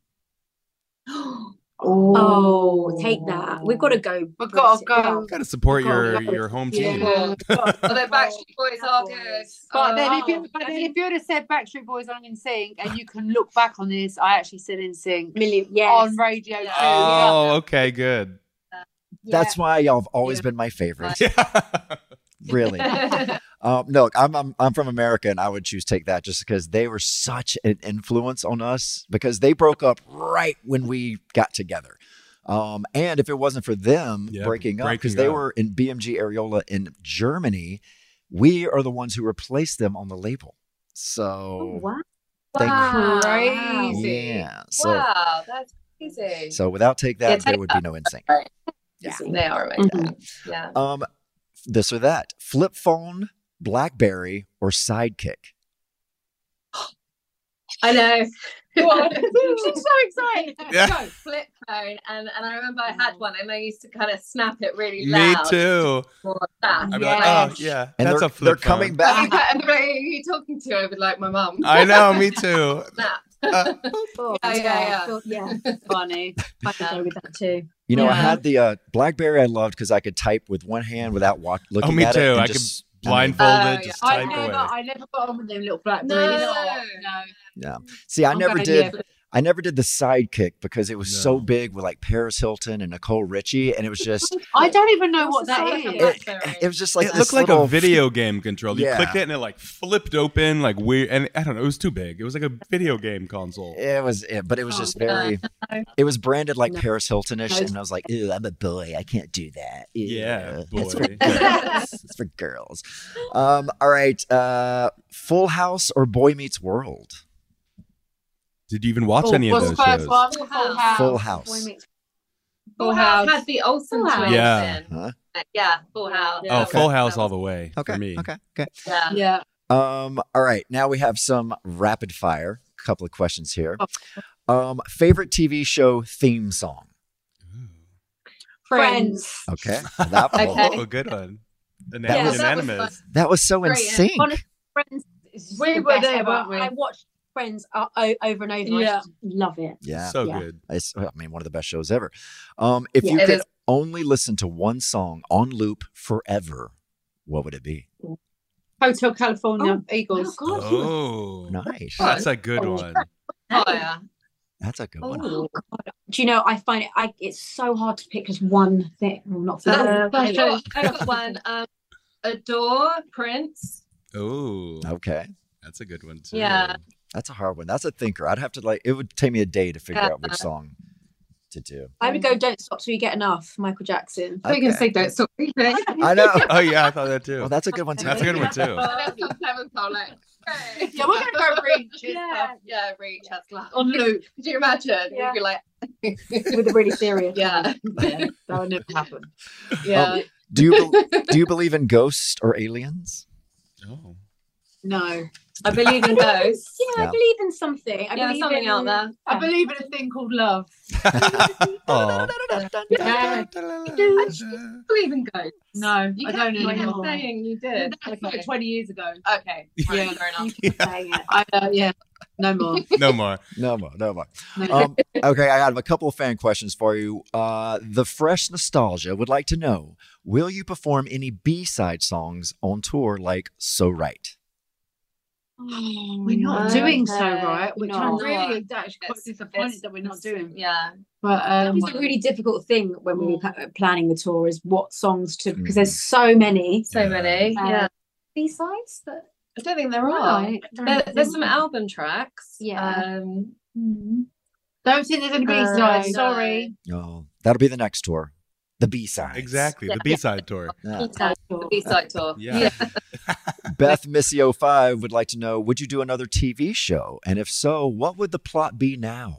Oh, take that. We've got to go. We've got to Brexit. go. Got to support Oh, your no. your home team. Yeah. Although Backstreet Boys are good. But then, Oh, if you, but then if you would have said Backstreet Boys on In Sync, and you can look back on this, I actually said In Sync Million. Yes. on Radio Two. Oh, okay, good. That's why y'all have always Yeah. been my favorite. Yeah. Really. Um, no, I'm, I'm I'm from America, and I would choose Take That just because they were such an influence on us because they broke up right when we got together. Um, and if it wasn't for them Yeah, breaking up, because breaking they up. were in B M G Areola in Germany, we are the ones who replaced them on the label. So Oh, wow. thank Wow. Crazy. yeah. So Wow, that's crazy. so without Take That, Yeah, there Take would be no N Sync. Right. Yeah. They are amazing. Mhm. Yeah. Um, this or that, flip phone, BlackBerry, or Sidekick. I know. What? She's so excited. Yeah. No, flip phone, and and I remember I had one, and I used to kind of snap it really Me loud. too. For that. I'd be Yes. like, oh yeah, And that's they're, a flip they're phone. coming back. And they're like, who are you talking to? I would like my mum. I know, me too. Snap. Uh, Oh, Yeah, yeah, yeah. Yeah. Funny. I could go with that too. You know, I Yeah. had the uh, BlackBerry I loved because I could type with one hand without watch, looking oh, me at too. it. and I just, could blindfold Oh, it, yeah. just I type never, away. I never got on with them little Blackberry. No. no. Yeah. See, I I'm never going, did. yeah. I never did the Sidekick because it was so No. big with like Paris Hilton and Nicole Richie, and it was just I don't even know what What's that the is. side it, Blackberry? it was just like it this looked like little a video game controller. You Yeah. clicked it and it like flipped open, like weird. And I don't know, it was too big. It was like a video game console. It was, it, but it was Oh, just yeah. very. It was branded like No. Paris Hilton-ish, No. and I was like, "Ew, I'm a boy. I can't do that." Ew. Yeah, That's boy. for girls. It's for girls. Um, all right, uh, Full House or Boy Meets World? Did you even watch Oh, any of what's those the first shows? one? Full Full House. House. Full Boy House. Meets- Full Full House House. had the Olsen Full House. twins Yeah. in. Huh? Yeah, Full House. Yeah. Oh, Okay. Full House all the way Okay. for me. Okay. Okay. Yeah. Yeah. Um, all right. Now we have some rapid fire. A couple of questions here. Oh. Um, favorite T V show theme song. Friends. Okay. That, Okay. Oh, good one. Ana- That was- that was unanimous. fun. that was so in Great, yeah. sync. Honestly, Friends is We the were best there, ever. weren't we? I watched Friends uh, o- over and over. And I Yeah. just love it. Yeah. So Yeah. good. It's, I mean, one of the best shows ever. Um, if Yeah, you it could is. only listen to one song on loop forever, what would it be? Hotel California, Oh, Eagles. Oh, God. Oh, Nice. that's a good Oh. one. Oh, yeah. That's a good one. Oh, God. Do you know, I find it, I, it's so hard to pick just one thing. Well, not for Uh, me. I've got, I've got one. Um, Adore Prince. Oh, Okay. that's a good one too. Yeah. That's a hard one. That's a thinker. I'd have to like, it would take me a day to figure Yeah. out which song to do. I would go Don't Stop Till You Get Enough, Michael Jackson. I was going to say Don't Stop. I know. Oh yeah, I thought that too. Well, that's a good one too. That's a good one too. Yeah, we're going to go Reach. Yeah, yeah, Reach has glass. On loop. Could you imagine? Yeah. You'd be like, With a really serious. yeah, Yeah, that would never happen. yeah. Um, do you be- do you believe in ghosts or aliens? Oh. No. I believe in ghosts. Yeah, Yeah. I believe in something. I Yeah, there's believe something in, out there. I believe in a thing called love. Aw. Yeah. I believe in ghosts. No, You I can't- don't You're anymore. saying you did. That's Okay. like twenty years ago. Okay. Yeah. Fair enough. Saying it. I, uh, yeah, no more. No more. No more, no more. No. Um, okay, I have a couple of fan questions for you. Uh, the Fresh Nostalgia would like to know, will you perform any B-side songs on tour like So Right? We're not Okay. doing so right, which No. I'm really actually quite It's- disappointed it's- that we're not it's- doing. Yeah. But That um, was a really difficult thing when we were pa- planning the tour is what songs to, because Mm. there's so many So many. uh, Yeah. B-sides that I don't think there are. Right. There, there's some album tracks. Yeah. Um, don't think there's any B Uh, sides. no. Sorry. Oh, that'll be the next tour. The B-sides. Exactly. Yeah. The B-side tour. Yeah. the B-side tour. Yeah. Beth Missy oh five would like to know, would you do another T V show? And if so, what would the plot be now?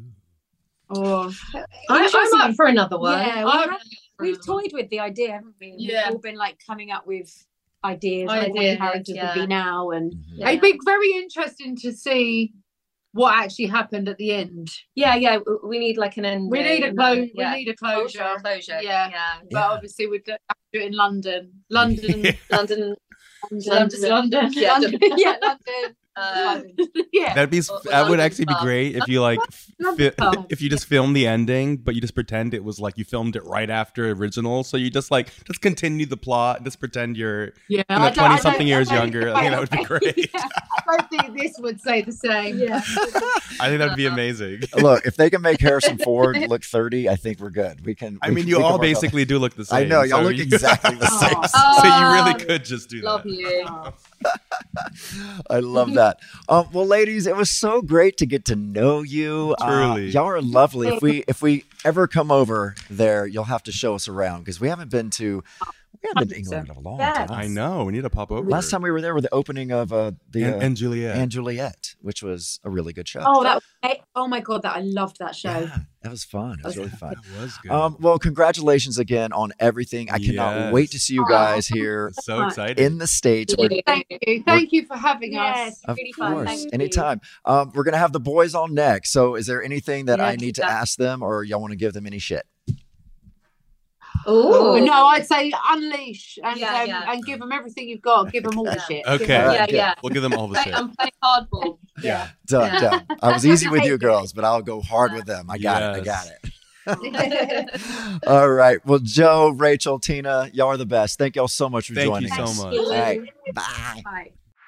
Oh, I, I'm Interesting. up for another one. Yeah, we I'm- have, we've toyed with the idea, haven't we? Yeah. We've all been like coming up with ideas, of what the Ideas, characters yeah. would be now, and Mhm. Yeah. it'd be very interesting to see what actually happened at the end. Yeah, yeah. w- We need like an end. We need a close. Yeah. We need a Closure. closure. Closure. Yeah. Yeah. But Yeah. obviously we'd have to do it in London. London. London. London. London. Yeah. London, yeah, London. Uh, Yeah. That'd be s- Or- or that would London actually be Pub. great if you like London fi- Pub. if you just film the ending, but you just pretend it was like you filmed it right after original. So you just like just continue the plot, just pretend you're Yeah. you know, I don't- I twenty don't- something years I don't- younger. I think that would be great. Yeah, I don't think this would say the same. Yeah. I think that would be amazing. Look, if they can make Harrison Ford look thirty, I think we're good. We can. I we mean, can- you we can all work on- basically do look the I same. know, y'all so look you- exactly the same. Oh. So you really Oh, could just do Love that. you. I love that. Um, well, ladies, it was so great to get to know you. Uh, Truly. y'all are lovely. If we if we ever come over there, you'll have to show us around because we haven't been to we haven't been to England in a long Yes. time. I know. We need to pop over. Last time we were there with the opening of uh, the and, uh, and Juliet. and Juliet, which was a really good show. Oh, that was, oh my god, that I loved that show. yeah, that was fun. It was really fun. That was good. Um, well, congratulations again on everything. I cannot Yes. wait to see you guys here It's so exciting. in the States. We're- Thank you. Thank you for having Yes, us. Of really fun. course, Thank you. anytime. Um, we're gonna have the boys on next. So, is there anything that Yeah, I need to that- ask them, or y'all want to give them any shit? Ooh. No, I'd say unleash and Yeah, um, yeah. and give them everything you've got. Give them all the Yeah. shit. Okay. All right, Yeah, good. yeah. We'll give them all the Play- shit. I'm playing hardball. Yeah. Done, Yeah. done. I was easy with you girls, but I'll go hard with them. I got it. I got Yes. it. All right. Well, Joe, Rachel, Tina, y'all are the best. Thank y'all so much for Thank joining you so us. much. All right. Bye. Bye.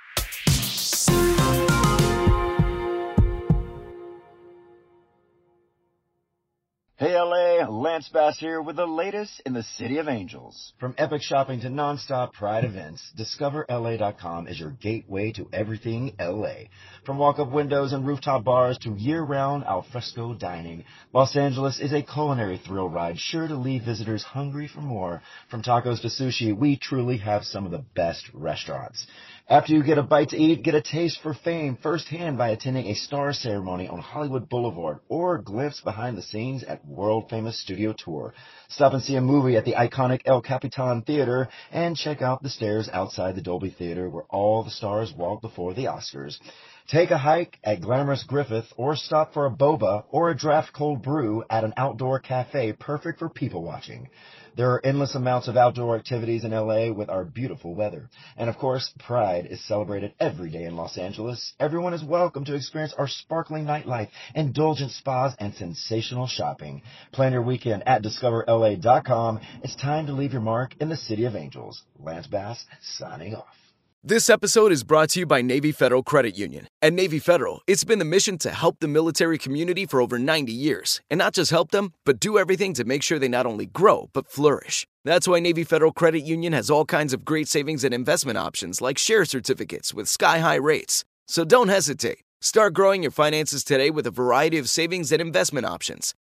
Hey L A, Lance Bass here with the latest in the City of Angels. From epic shopping to non-stop Pride events, Discover L A dot com is your gateway to everything L A. From walk-up windows and rooftop bars to year-round alfresco dining, Los Angeles is a culinary thrill ride sure to leave visitors hungry for more. From tacos to sushi, we truly have some of the best restaurants. After you get a bite to eat, get a taste for fame firsthand by attending a star ceremony on Hollywood Boulevard or glimpse behind the scenes at world-famous Studio Tour. Stop and see a movie at the iconic El Capitan Theater and check out the stairs outside the Dolby Theater where all the stars walk before the Oscars. Take a hike at glamorous Griffith or stop for a boba or a draft cold brew at an outdoor cafe perfect for people watching. There are endless amounts of outdoor activities in L A with our beautiful weather. And of course, Pride is celebrated every day in Los Angeles. Everyone is welcome to experience our sparkling nightlife, indulgent spas, and sensational shopping. Plan your weekend at Discover L A dot com. It's time to leave your mark in the City of Angels. Lance Bass, signing off. This episode is brought to you by Navy Federal Credit Union. At Navy Federal, it's been the mission to help the military community for over ninety years. And not just help them, but do everything to make sure they not only grow, but flourish. That's why Navy Federal Credit Union has all kinds of great savings and investment options like share certificates with sky-high rates. So don't hesitate. Start growing your finances today with a variety of savings and investment options.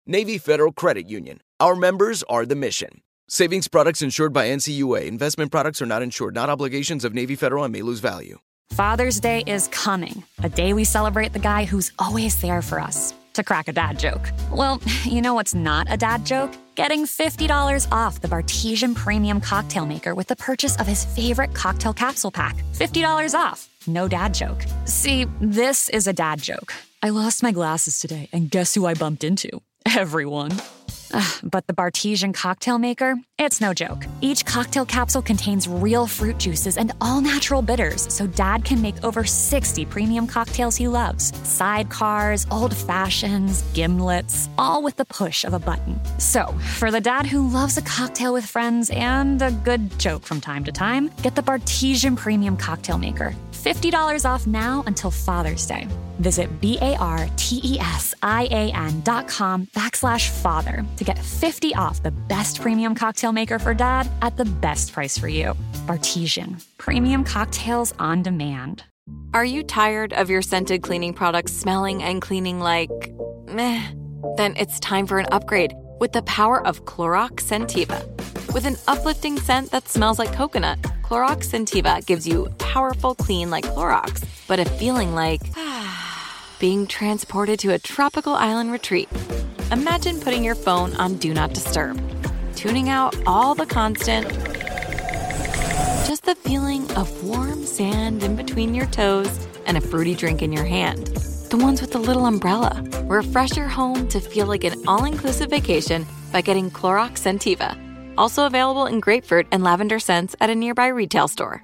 Navy Federal Credit Union. Our members are the mission. Savings products insured by N C U A. Investment products are not insured, not obligations of Navy Federal and may lose value. Father's Day is coming, a day we celebrate the guy who's always there for us. To crack a dad joke. Well, you know what's not a dad joke? Getting fifty dollars off the Bartesian Premium Cocktail Maker with the purchase of his favorite cocktail capsule pack. fifty dollars off. No dad joke. See, this is a dad joke. I lost my glasses today, and guess who I bumped into? Everyone. Ugh, but the Bartesian Cocktail Maker, it's no joke. Each cocktail capsule contains real fruit juices and all-natural bitters, so Dad can make over sixty premium cocktails he loves. Sidecars, old fashions, gimlets, all with the push of a button. So, for the dad who loves a cocktail with friends and a good joke from time to time, get the Bartesian Premium Cocktail Maker. fifty dollars off now until Father's Day. Visit B-A-R-T-E-S-I-A-N dot com backslash father to get fifty off the best premium cocktail maker for dad at the best price for you. Bartesian. Premium cocktails on demand. Are you tired of your scented cleaning products smelling and cleaning like meh? Then it's time for an upgrade with the power of Clorox Scentiva. With an uplifting scent that smells like coconut, Clorox Scentiva gives you powerful clean like Clorox, but a feeling like being transported to a tropical island retreat. Imagine putting your phone on Do Not Disturb, tuning out all the constant, just the feeling of warm sand in between your toes and a fruity drink in your hand. The ones with the little umbrella. Refresh your home to feel like an all-inclusive vacation by getting Clorox Scentiva. Also available in grapefruit and lavender scents at a nearby retail store.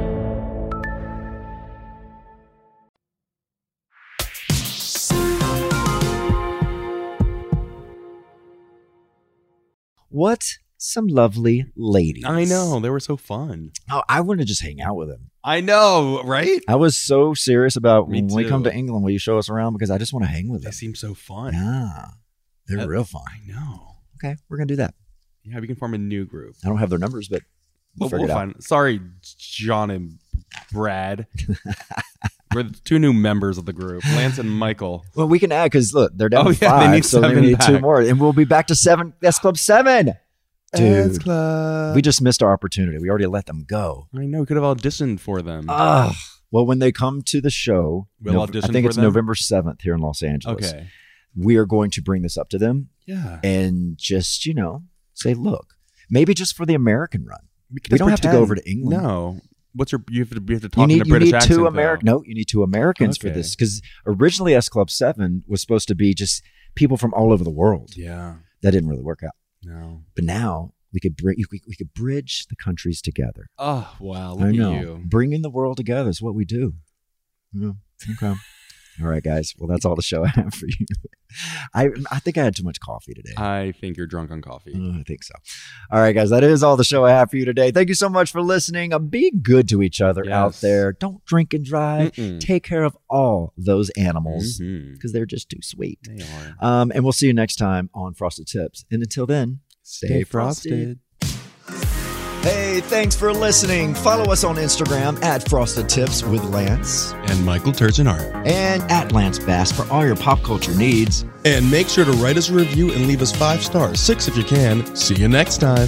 What some lovely ladies. I know. They were so fun. Oh, I want to just hang out with them. I know, right? I was so serious about Me when we too. come to England, will you show us around? Because I just want to hang with They them. seem so fun. Yeah. They're That- real fun. I know. Okay, we're going to do that. Yeah, we can form a new group. I don't have their numbers, but we'll, We'll, figure we'll it out. find. Sorry, John and Brad. We're the two new members of the group, Lance and Michael. Well, we can add because look, they're down Oh, to yeah, five, they need so seven they need two back. more, and we'll be back to seven. S Club seven, dude. S Club. We just missed our opportunity. We already let them go. I know. We could have auditioned for them. Ugh. Well, when they come to the show, We'll Nov- audition I think for it's them? November seventh here in Los Angeles. Okay. We are going to bring this up to them Yeah. and just, you know, say, look, maybe just for the American run. We, Just don't have to go pretend. over to England. No. What's your? You have to, you have to talk You in need, a you British need accent. two though. American. No, you need two Americans for Okay. this because originally S Club seven was supposed to be just people from all over the world. Yeah. That didn't really work out. No. But now we could bring we, we could bridge the countries together. Oh wow! Look I at know. you. Bringing the world together is what we do. Yeah. Okay. All right, guys. Well, that's all the show I have for you. I I think I had too much coffee today. I think you're drunk on coffee. Uh, I think so. All right, guys. That is all the show I have for you today. Thank you so much for listening. Uh, be good to each other out Yes. there. Don't drink and drive. Mm-mm. Take care of all those animals because Mhm. they're just too sweet. They are. Um, and we'll see you next time on Frosted Tips. And until then, Stay frosted. Hey, thanks for listening. Follow us on Instagram at Frosted Tips with Lance And Michael Turgeonhart. and at Lance Bass for all your pop culture needs. And make sure to write us a review and leave us five stars, six if you can. See you next time.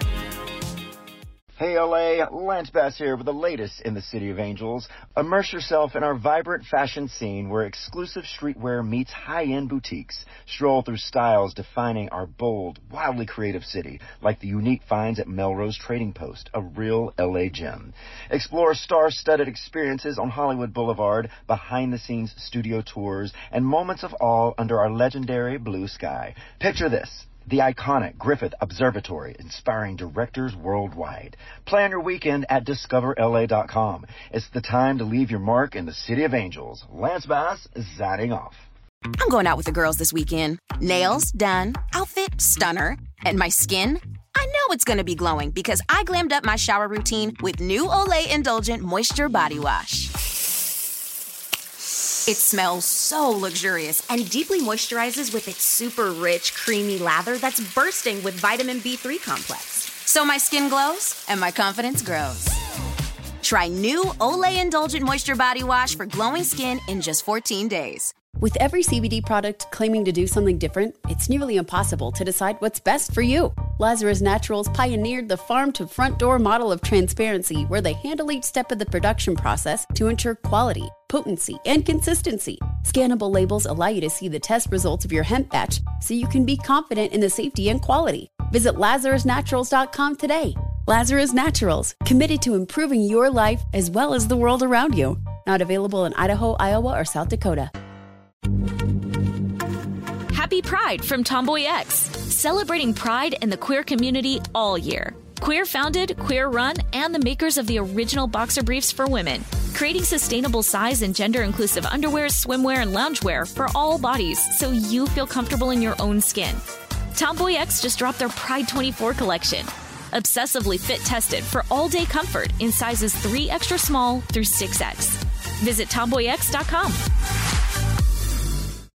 Hey L A, Lance Bass here with the latest in the City of Angels. Immerse yourself in our vibrant fashion scene where exclusive streetwear meets high-end boutiques. Stroll through styles defining our bold, wildly creative city, like the unique finds at Melrose Trading Post, a real L A gem. Explore star-studded experiences on Hollywood Boulevard, behind-the-scenes studio tours, and moments of awe under our legendary blue sky. Picture this. The iconic Griffith Observatory, inspiring directors worldwide. Plan your weekend at discover L A dot com. It's the time to leave your mark in the City of Angels. Lance Bass is signing off. I'm going out with the girls this weekend. Nails done, outfit stunner, and my skin? I know it's going to be glowing because I glammed up my shower routine with new Olay Indulgent Moisture Body Wash. It smells so luxurious and deeply moisturizes with its super rich, creamy lather that's bursting with vitamin B three complex. So my skin glows and my confidence grows. Try new Olay Indulgent Moisture Body Wash for glowing skin in just fourteen days. With every C B D product claiming to do something different, it's nearly impossible to decide what's best for you. Lazarus Naturals pioneered the farm-to-front-door model of transparency, where they handle each step of the production process to ensure quality, potency, and consistency. Scannable labels allow you to see the test results of your hemp batch, so you can be confident in the safety and quality. Visit lazarus naturals dot com today. Lazarus Naturals, committed to improving your life as well as the world around you. Not available in Idaho, Iowa, or South Dakota. Happy Pride from Tomboy X, celebrating pride and the queer community all year. Queer founded, queer run, and the makers of the original boxer briefs for women, creating sustainable size and gender inclusive underwear, swimwear, and loungewear for all bodies so you feel comfortable in your own skin. Tomboy X just dropped their Pride twenty-four collection. Obsessively fit tested for all day comfort in sizes three extra small through six X. Visit tomboy x dot com.